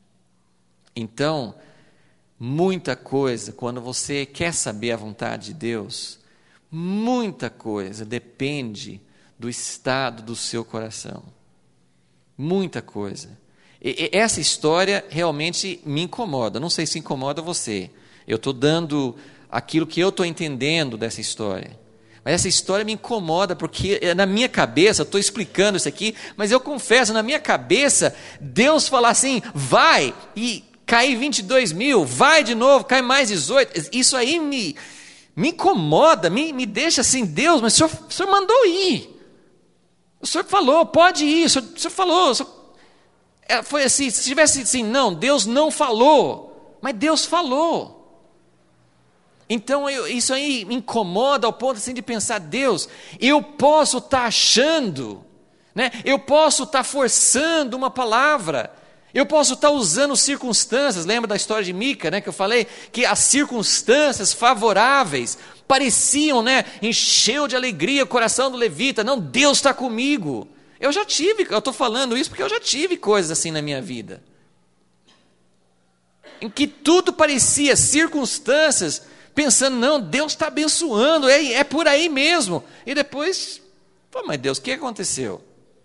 Então, muita coisa, quando você quer saber a vontade de Deus, muita coisa depende do estado do seu coração. Muita coisa. E essa história realmente me incomoda, não sei se incomoda você. Eu estou dando aquilo que eu estou entendendo dessa história. Mas essa história me incomoda, porque na minha cabeça, estou explicando isso aqui, mas eu confesso, na minha cabeça, Deus fala assim, vai, e cai 22 mil, vai de novo, cai mais 18, isso aí me incomoda, me deixa assim, Deus, mas o senhor mandou ir, o senhor falou, pode ir, o senhor falou, foi assim, se tivesse assim, não, Deus não falou, mas Deus falou. Então isso aí me incomoda ao ponto assim, de pensar, Deus, eu posso estar achando, né? Eu posso estar forçando uma palavra, Eu posso estar usando circunstâncias, lembra da história de Mica, né, que eu falei? Que as circunstâncias favoráveis pareciam, né, encheu de alegria o coração do levita. Não, Deus está comigo. Eu estou falando isso porque eu já tive coisas assim na minha vida. Em que tudo parecia circunstâncias, pensando, não, Deus está abençoando, é por aí mesmo. E depois, pô, mas Deus, o que aconteceu?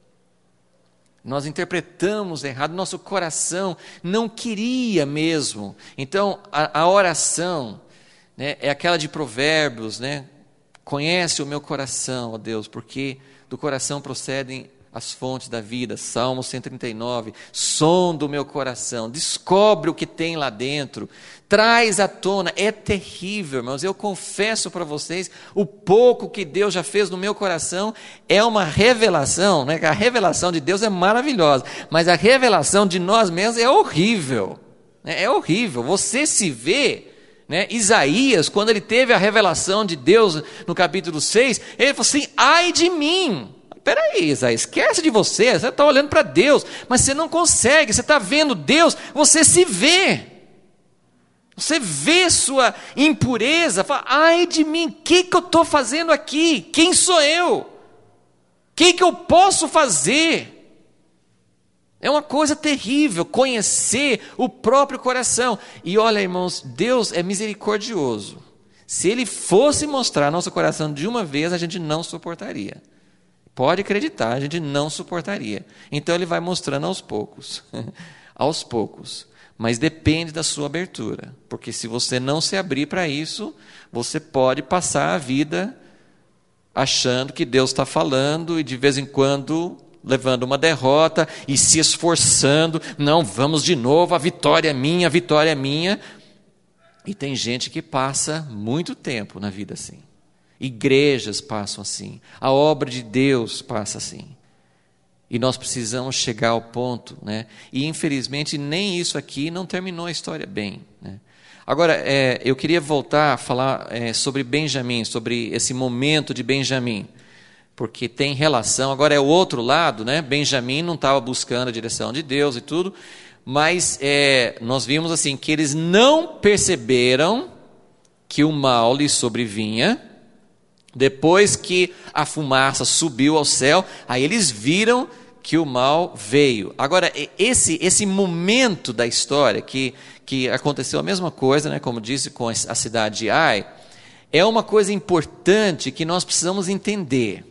Nós interpretamos errado, nosso coração não queria mesmo. Então, a oração, né, é aquela de Provérbios, né? Conhece o meu coração, ó Deus, porque do coração procedem as fontes da vida. Salmo 139, sonda o meu coração, descobre o que tem lá dentro, traz à tona. É terrível, irmãos, eu confesso para vocês, o pouco que Deus já fez no meu coração é uma revelação, né? A revelação de Deus é maravilhosa, mas a revelação de nós mesmos é horrível, né? É horrível, você se vê, né? Isaías, quando ele teve a revelação de Deus no capítulo 6, ele falou assim, ai de mim. Peraí, Isaías, esquece de você está olhando para Deus, mas você não consegue, você está vendo Deus, você se vê. Você vê sua impureza, fala, ai de mim, o que eu estou fazendo aqui? Quem sou eu? O que eu posso fazer? É uma coisa terrível, conhecer o próprio coração. E olha, irmãos, Deus é misericordioso. Se Ele fosse mostrar nosso coração de uma vez, a gente não suportaria. Pode acreditar, a gente não suportaria. Então Ele vai mostrando aos poucos, aos poucos. Mas depende da sua abertura, porque se você não se abrir para isso, você pode passar a vida achando que Deus está falando e de vez em quando levando uma derrota e se esforçando, não, vamos de novo, a vitória é minha, a vitória é minha. E tem gente que passa muito tempo na vida assim. Igrejas passam assim, a obra de Deus passa assim. E nós precisamos chegar ao ponto, né? E infelizmente nem isso aqui não terminou a história bem, né? Agora, eu queria voltar a falar sobre Benjamim, sobre esse momento de Benjamim, porque tem relação, agora é o outro lado, né? Benjamim não estava buscando a direção de Deus e tudo, mas nós vimos assim, que eles não perceberam que o mal lhes sobrevinha. Depois que a fumaça subiu ao céu, aí eles viram que o mal veio. Agora, esse momento da história, que aconteceu a mesma coisa, né, como disse com a cidade de Ai, é uma coisa importante que nós precisamos entender.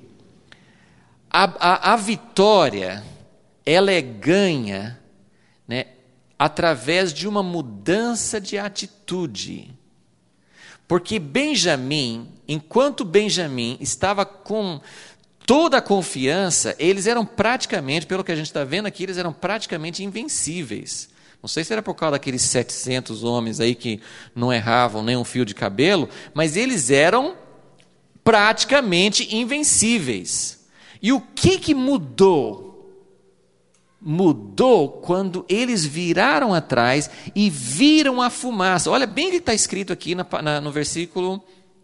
A vitória, ela é ganha, né, através de uma mudança de atitude. Porque Benjamim, enquanto Benjamim estava com toda a confiança, eles eram praticamente, pelo que a gente está vendo aqui, eles eram praticamente invencíveis. Não sei se era por causa daqueles 700 homens aí que não erravam nem um fio de cabelo, mas eles eram praticamente invencíveis. E o que mudou? Mudou quando eles viraram atrás e viram a fumaça. Olha bem o que está escrito aqui no versículo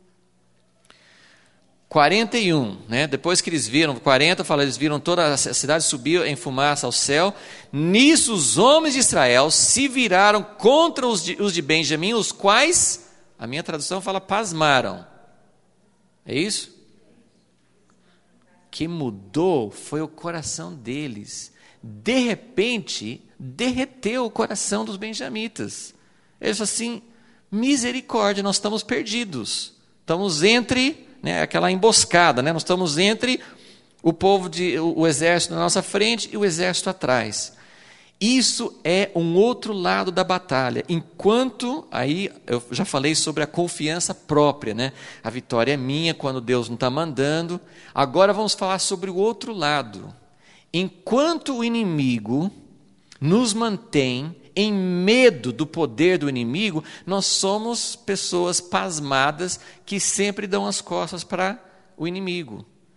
41, né? Depois que eles viram, 40 fala, eles viram toda a cidade subir em fumaça ao céu. Nisso os homens de Israel se viraram contra os de Benjamim, os quais, a minha tradução fala, pasmaram. É isso? O que mudou foi o coração deles. De repente, derreteu o coração dos benjamitas. Eles falaram assim, misericórdia, nós estamos perdidos. Estamos entre, né, aquela emboscada, né? Nós estamos entre o exército na nossa frente e o exército atrás. Isso é um outro lado da batalha. Enquanto, aí eu já falei sobre a confiança própria, né? A vitória é minha quando Deus não está mandando. Agora vamos falar sobre o outro lado. Enquanto o inimigo nos mantém em medo do poder do inimigo, nós somos pessoas pasmadas que sempre dão as costas para o inimigo.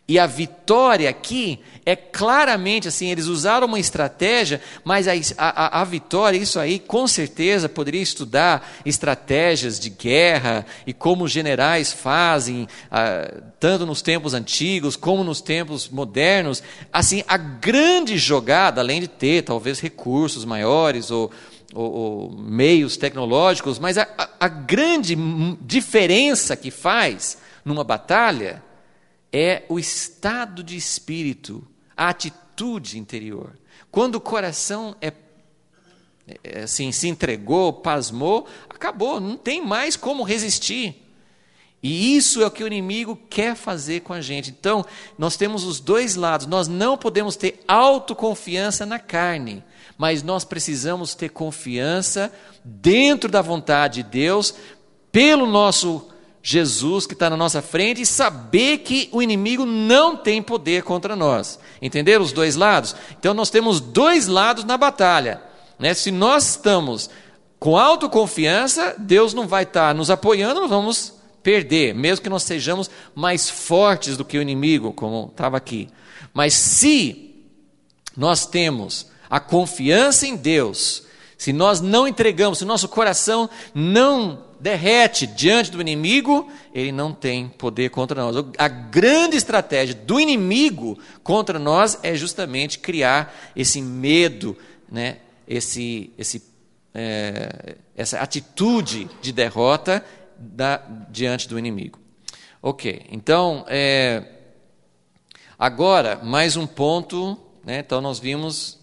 E a vitória aqui é claramente assim, eles usaram uma estratégia, mas a vitória, isso aí com certeza poderia estudar estratégias de guerra e como os generais fazem, tanto nos tempos antigos como nos tempos modernos. Assim, a grande jogada, além de ter talvez recursos maiores ou meios tecnológicos, mas a grande diferença que faz numa batalha é o estado de espírito, a atitude interior. Quando o coração assim, se entregou, pasmou, acabou, não tem mais como resistir. E isso é o que o inimigo quer fazer com a gente. Então, nós temos os dois lados. Nós não podemos ter autoconfiança na carne, mas nós precisamos ter confiança dentro da vontade de Deus, pelo nosso Jesus que está na nossa frente, e saber que o inimigo não tem poder contra nós. Entenderam os dois lados? Então nós temos dois lados na batalha, né? Se nós estamos com autoconfiança, Deus não vai estar nos apoiando, nós vamos perder, mesmo que nós sejamos mais fortes do que o inimigo, como estava aqui. Mas se nós temos a confiança em Deus, se nós não entregamos, se o nosso coração não derrete diante do inimigo, ele não tem poder contra nós. A grande estratégia do inimigo contra nós é justamente criar esse medo, né? Essa atitude de derrota diante do inimigo. Ok, então, agora, mais um ponto, né? Então nós vimos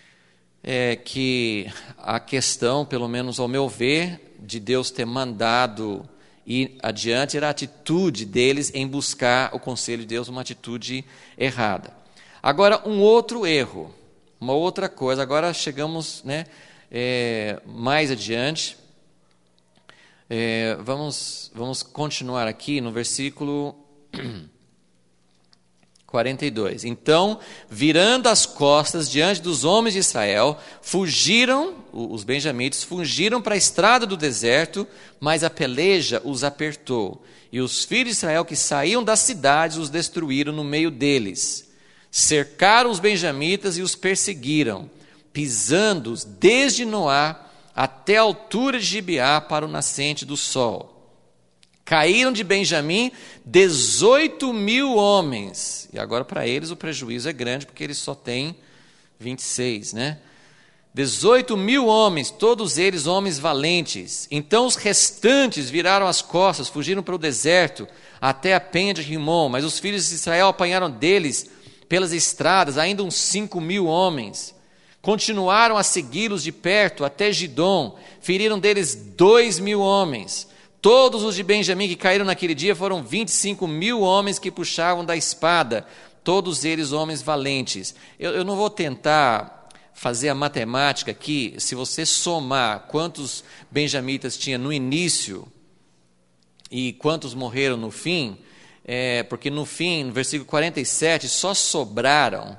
que a questão, pelo menos ao meu ver, de Deus ter mandado ir adiante, era a atitude deles em buscar o conselho de Deus, uma atitude errada. Agora, um outro erro, uma outra coisa, agora chegamos, né, mais adiante, vamos continuar aqui no versículo 42. Então, virando as costas diante dos homens de Israel, fugiram, os benjamitas fugiram para a estrada do deserto, mas a peleja os apertou. E os filhos de Israel que saíam das cidades os destruíram no meio deles. Cercaram os benjamitas e os perseguiram, pisando-os desde Noá até a altura de Gibeá para o nascente do sol. Caíram de Benjamim 18.000 homens. E agora para eles o prejuízo é grande, porque eles só têm 26, né? 18.000 homens, todos eles homens valentes. Então os restantes viraram as costas, fugiram para o deserto, até a penha de Rimom. Mas os filhos de Israel apanharam deles pelas estradas ainda uns 5.000 homens. Continuaram a segui-los de perto até Gidom. Feriram deles 2.000 homens. Todos os de Benjamim que caíram naquele dia foram 25.000 homens que puxavam da espada, todos eles homens valentes. Eu não vou tentar fazer a matemática aqui, se você somar quantos benjamitas tinha no início e quantos morreram no fim, porque no fim, no versículo 47, só sobraram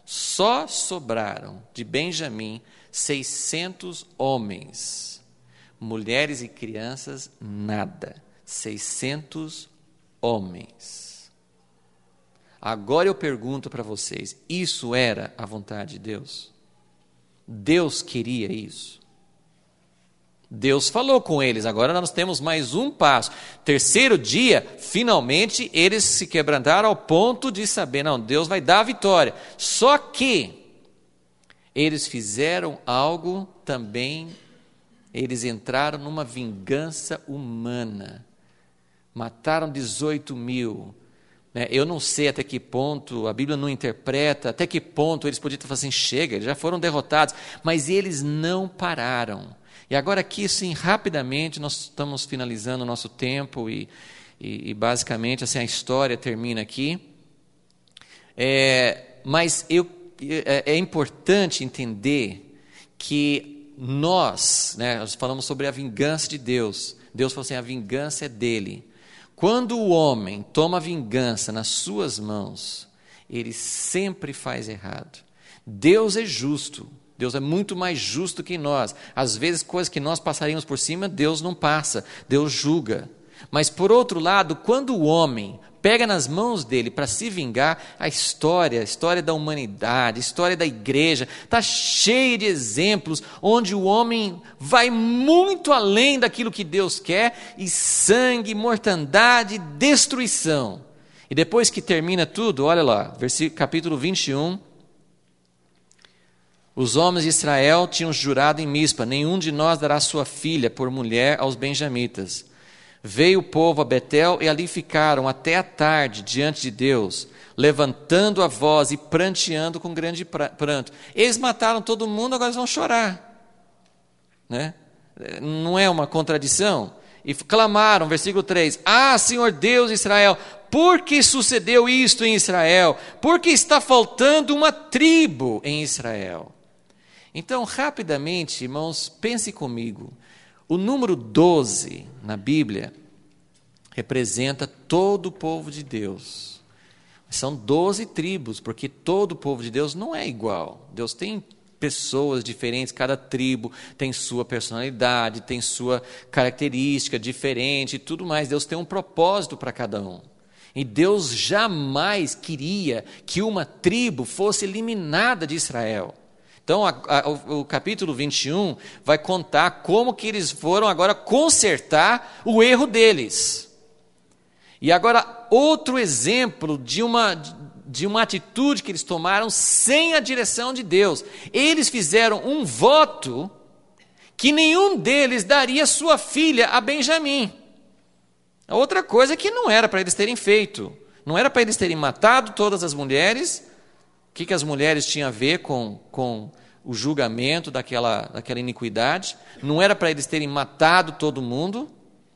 de Benjamim 600 homens. Mulheres e crianças, nada. 600 homens. Agora eu pergunto para vocês, isso era a vontade de Deus? Deus queria isso? Deus falou com eles, agora nós temos mais um passo. Terceiro dia, finalmente eles se quebrantaram ao ponto de saber, não, Deus vai dar a vitória. Só que eles fizeram algo também. Eles entraram numa vingança humana, mataram 18.000. Eu não sei até que ponto, a Bíblia não interpreta, até que ponto eles podiam falar assim, chega, eles já foram derrotados, mas eles não pararam. E agora aqui, assim, rapidamente, nós estamos finalizando o nosso tempo e basicamente assim, a história termina aqui. Mas é importante entender que nós falamos sobre a vingança de Deus. Deus falou assim, a vingança é dele. Quando o homem toma a vingança nas suas mãos, ele sempre faz errado. Deus é justo. Deus é muito mais justo que nós. Às vezes, coisas que nós passaríamos por cima, Deus não passa. Deus julga. Mas, por outro lado, quando o homem pega nas mãos dele para se vingar, a história da humanidade, a história da igreja, está cheia de exemplos onde o homem vai muito além daquilo que Deus quer, e sangue, mortandade, destruição. E depois que termina tudo, olha lá, capítulo 21, os homens de Israel tinham jurado em Mispa: nenhum de nós dará sua filha por mulher aos benjamitas. Veio o povo a Betel e ali ficaram até a tarde diante de Deus, levantando a voz e pranteando com grande pranto. Eles mataram todo mundo, agora eles vão chorar. Né? Não é uma contradição? E clamaram, versículo 3, ah, Senhor Deus de Israel, por que sucedeu isto em Israel? Por que está faltando uma tribo em Israel? Então, rapidamente, irmãos, pense comigo. O número 12 na Bíblia representa todo o povo de Deus. São 12 tribos, porque todo o povo de Deus não é igual. Deus tem pessoas diferentes, cada tribo tem sua personalidade, tem sua característica diferente e tudo mais. Deus tem um propósito para cada um. E Deus jamais queria que uma tribo fosse eliminada de Israel. Então, o capítulo 21 vai contar como que eles foram agora consertar o erro deles. E agora, outro exemplo de uma atitude que eles tomaram sem a direção de Deus. Eles fizeram um voto que nenhum deles daria sua filha a Benjamim. A outra coisa é que não era para eles terem feito. Não era para eles terem matado todas as mulheres. O que as mulheres tinham a ver com o julgamento daquela iniquidade? Não era para eles terem matado todo mundo.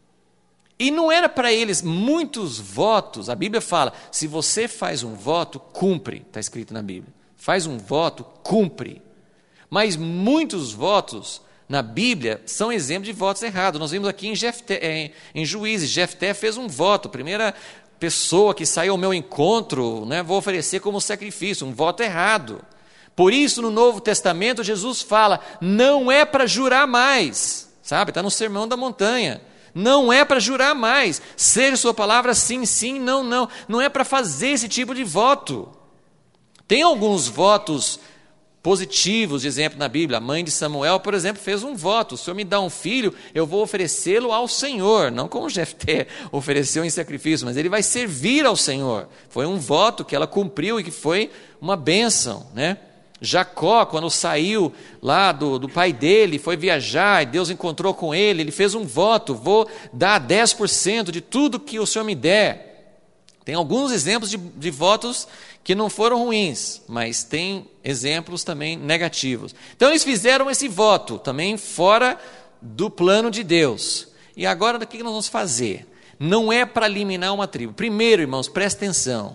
E não era para eles muitos votos. A Bíblia fala, se você faz um voto, cumpre. Está escrito na Bíblia. Faz um voto, cumpre. Mas muitos votos na Bíblia são exemplos de votos errados. Nós vimos aqui em Juízes, Jefté fez um voto. Primeira pessoa que saiu ao meu encontro, né, vou oferecer como sacrifício, um voto errado. Por isso, no Novo Testamento, Jesus fala, não é para jurar mais. Sabe, está no Sermão da Montanha. Não é para jurar mais. Seja sua palavra sim, sim, não, não. Não é para fazer esse tipo de voto. Tem alguns votos positivos, de exemplo, na Bíblia. A mãe de Samuel, por exemplo, fez um voto. O Senhor me dá um filho, eu vou oferecê-lo ao Senhor. Não como Jefté ofereceu em sacrifício, mas ele vai servir ao Senhor. Foi um voto que ela cumpriu e que foi uma bênção, né? Jacó, quando saiu lá do pai dele, foi viajar, e Deus encontrou com ele, ele fez um voto, vou dar 10% de tudo que o Senhor me der. Tem alguns exemplos de votos que não foram ruins, mas tem exemplos também negativos. Então eles fizeram esse voto, também fora do plano de Deus. E agora o que nós vamos fazer? Não é para eliminar uma tribo. Primeiro, irmãos, presta atenção.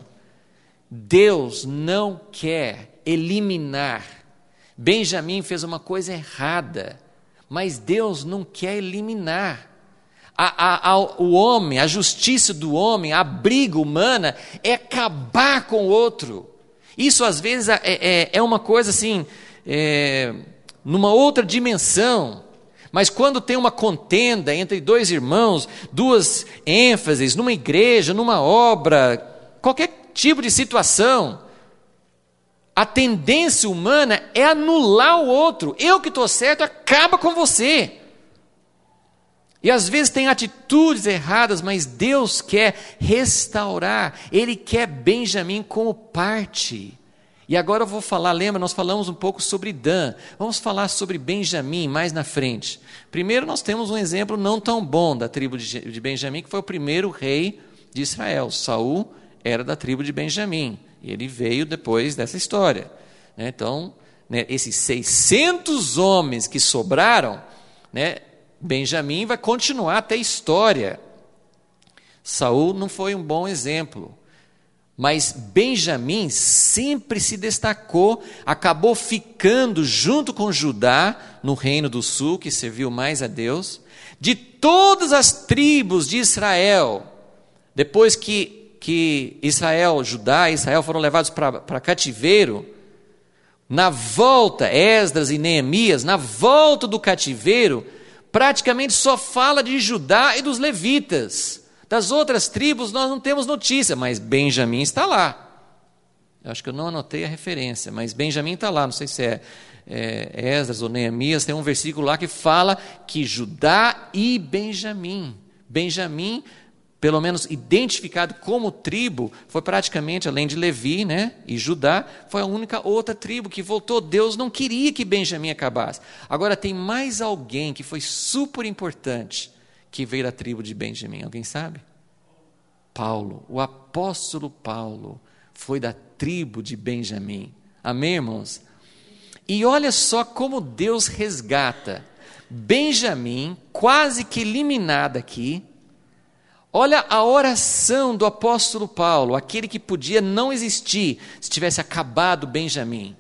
Deus não quer eliminar. Benjamim fez uma coisa errada, mas Deus não quer eliminar. O homem, a justiça do homem, a briga humana é acabar com o outro. Isso às vezes é uma coisa assim, numa outra dimensão. Mas quando tem uma contenda entre dois irmãos, duas ênfases, numa igreja, numa obra, qualquer tipo de situação, a tendência humana é anular o outro. Eu que estou certo, acaba com você. E às vezes tem atitudes erradas, mas Deus quer restaurar. Ele quer Benjamim como parte. E agora eu vou falar, lembra, nós falamos um pouco sobre Dan. Vamos falar sobre Benjamim mais na frente. Primeiro nós temos um exemplo não tão bom da tribo de Benjamim, que foi o primeiro rei de Israel. Saul era da tribo de Benjamim. E ele veio depois dessa história. Então, esses 600 homens que sobraram, Benjamim vai continuar até a história. Saul não foi um bom exemplo. Mas Benjamim sempre se destacou, acabou ficando junto com Judá, no reino do sul, que serviu mais a Deus. De todas as tribos de Israel, depois que Judá e Israel foram levados para cativeiro, na volta, Esdras e Neemias, na volta do cativeiro, praticamente só fala de Judá e dos levitas. Das outras tribos nós não temos notícia, mas Benjamim está lá. Eu acho que eu não anotei a referência, mas Benjamim está lá, não sei se é Esdras ou Neemias, tem um versículo lá que fala que Judá e Benjamim, pelo menos identificado como tribo, foi praticamente, além de Levi, né, e Judá, foi a única outra tribo que voltou. Deus não queria que Benjamim acabasse. Agora tem mais alguém que foi super importante, que veio da tribo de Benjamim, alguém sabe? Paulo, o apóstolo Paulo, foi da tribo de Benjamim. Amém, irmãos? E olha só como Deus resgata Benjamim, quase que eliminado aqui. Olha a oração do apóstolo Paulo, aquele que podia não existir se tivesse acabado Benjamim.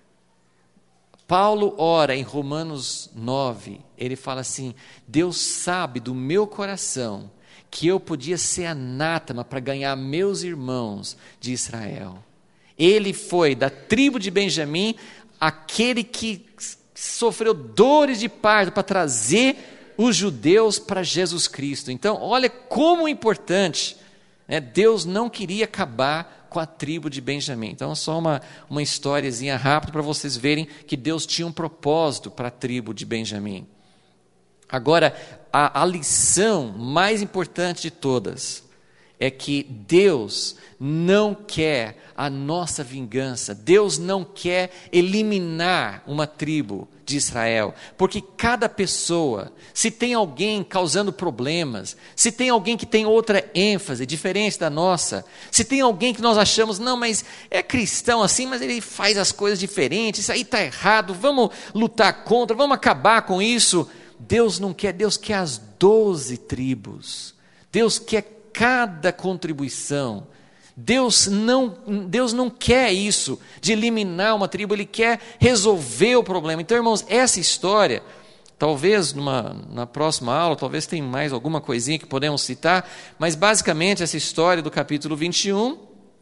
Paulo ora em Romanos 9, ele fala assim: Deus sabe do meu coração que eu podia ser anátema para ganhar meus irmãos de Israel. Ele foi da tribo de Benjamim, aquele que sofreu dores de parto para trazer os judeus para Jesus Cristo. Então, olha como importante, né? Deus não queria acabar com a tribo de Benjamim. Então, só uma historiazinha rápida para vocês verem que Deus tinha um propósito para a tribo de Benjamim. Agora, a lição mais importante de todas é que Deus não quer a nossa vingança. Deus não quer eliminar uma tribo de Israel, porque cada pessoa, se tem alguém causando problemas, se tem alguém que tem outra ênfase diferente da nossa, se tem alguém que nós achamos, não, mas é cristão assim, mas ele faz as coisas diferentes, isso aí está errado, vamos lutar contra, vamos acabar com isso. Deus não quer, Deus quer as 12 tribos, Deus quer cada contribuição. Deus não quer isso, de eliminar uma tribo, Ele quer resolver o problema. Então, irmãos, essa história, talvez na próxima aula, talvez tenha mais alguma coisinha que podemos citar, mas basicamente essa história do capítulo 21,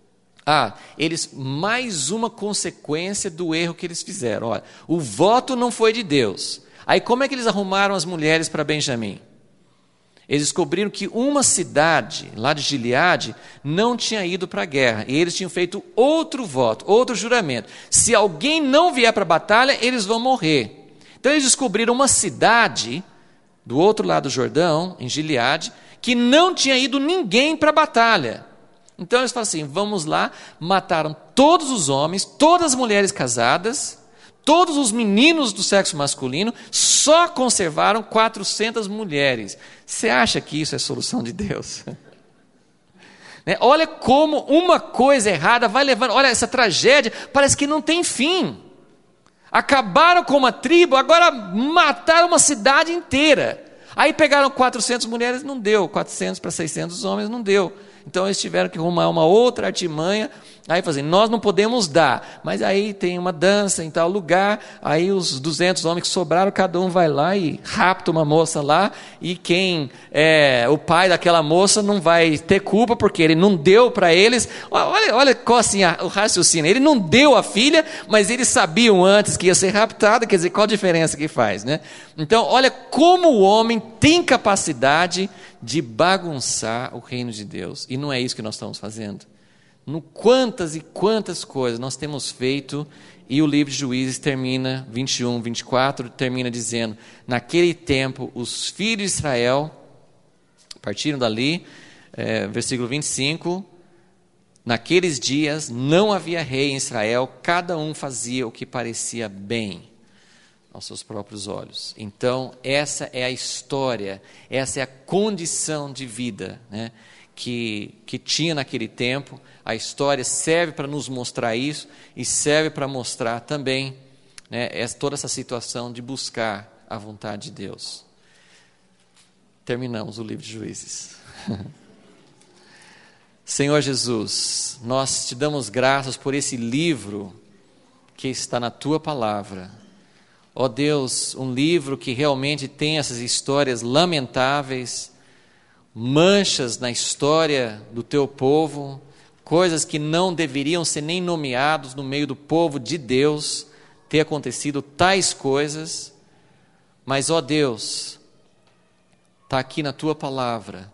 mais uma consequência do erro que eles fizeram. Olha, o voto não foi de Deus. Aí como é que eles arrumaram as mulheres para Benjamim? Eles descobriram que uma cidade, lá de Gileade, não tinha ido para a guerra. E eles tinham feito outro voto, outro juramento. Se alguém não vier para a batalha, eles vão morrer. Então eles descobriram uma cidade, do outro lado do Jordão, em Gileade, que não tinha ido ninguém para a batalha. Então eles falaram assim, vamos lá, mataram todos os homens, todas as mulheres casadas, todos os meninos do sexo masculino, só conservaram 400 mulheres. Você acha que isso é solução de Deus? Olha como uma coisa errada vai levando, olha essa tragédia, parece que não tem fim. Acabaram com uma tribo, agora mataram uma cidade inteira. Aí pegaram 400 mulheres, não deu, 400 para 600 homens, não deu. Então eles tiveram que arrumar uma outra artimanha, aí fazem, nós não podemos dar, mas aí tem uma dança em tal lugar, aí os 200 homens que sobraram, cada um vai lá e rapta uma moça lá, e quem é o pai daquela moça não vai ter culpa, porque ele não deu para eles, olha qual assim o raciocínio, ele não deu a filha, mas eles sabiam antes que ia ser raptada, quer dizer, qual a diferença que faz, né? Então olha como o homem tem capacidade de bagunçar o reino de Deus, e não é isso que nós estamos fazendo. Quantas e quantas coisas nós temos feito, e o livro de Juízes termina, 21, 24, termina dizendo, naquele tempo os filhos de Israel, partiram dali, versículo 25, naqueles dias não havia rei em Israel, cada um fazia o que parecia bem aos seus próprios olhos. Então essa é a história, essa é a condição de vida, né, que tinha naquele tempo. A história serve para nos mostrar isso, e serve para mostrar também, né, toda essa situação de buscar a vontade de Deus. Terminamos o livro de Juízes. Senhor Jesus, nós te damos graças por esse livro que está na tua palavra. Ó Deus, um livro que realmente tem essas histórias lamentáveis, manchas na história do teu povo, coisas que não deveriam ser nem nomeados no meio do povo de Deus, ter acontecido tais coisas, mas ó Deus, está aqui na tua palavra,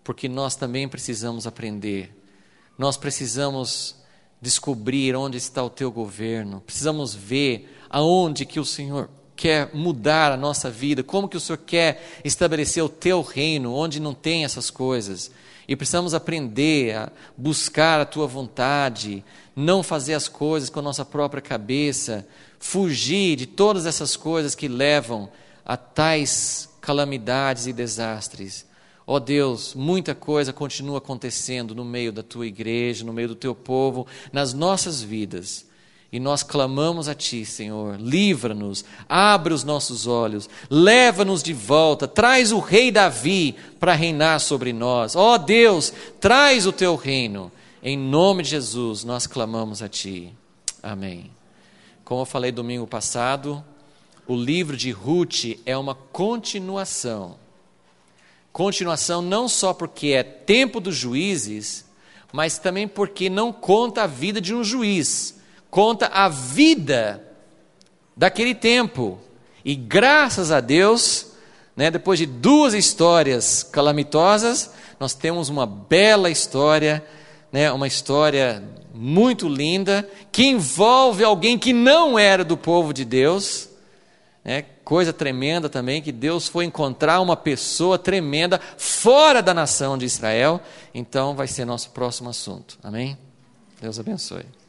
porque nós também precisamos aprender. Nós precisamos descobrir onde está o teu governo, precisamos ver aonde que o Senhor quer mudar a nossa vida, como que o Senhor quer estabelecer o teu reino, onde não tem essas coisas. E precisamos aprender a buscar a tua vontade, não fazer as coisas com a nossa própria cabeça, fugir de todas essas coisas que levam a tais calamidades e desastres. Ó Deus, muita coisa continua acontecendo no meio da tua igreja, no meio do teu povo, nas nossas vidas. E nós clamamos a Ti, Senhor, livra-nos, abre os nossos olhos, leva-nos de volta, traz o rei Davi para reinar sobre nós. Ó Deus, traz o Teu reino. Em nome de Jesus, nós clamamos a Ti. Amém. Como eu falei domingo passado, o livro de Ruth é uma continuação. Continuação não só porque é tempo dos juízes, mas também porque não conta a vida de um juiz, conta a vida daquele tempo. E graças a Deus, depois de 2 histórias calamitosas, nós temos uma bela história, uma história muito linda, que envolve alguém que não era do povo de Deus. Coisa tremenda também, que Deus foi encontrar uma pessoa tremenda fora da nação de Israel. Então vai ser nosso próximo assunto. Amém? Deus abençoe.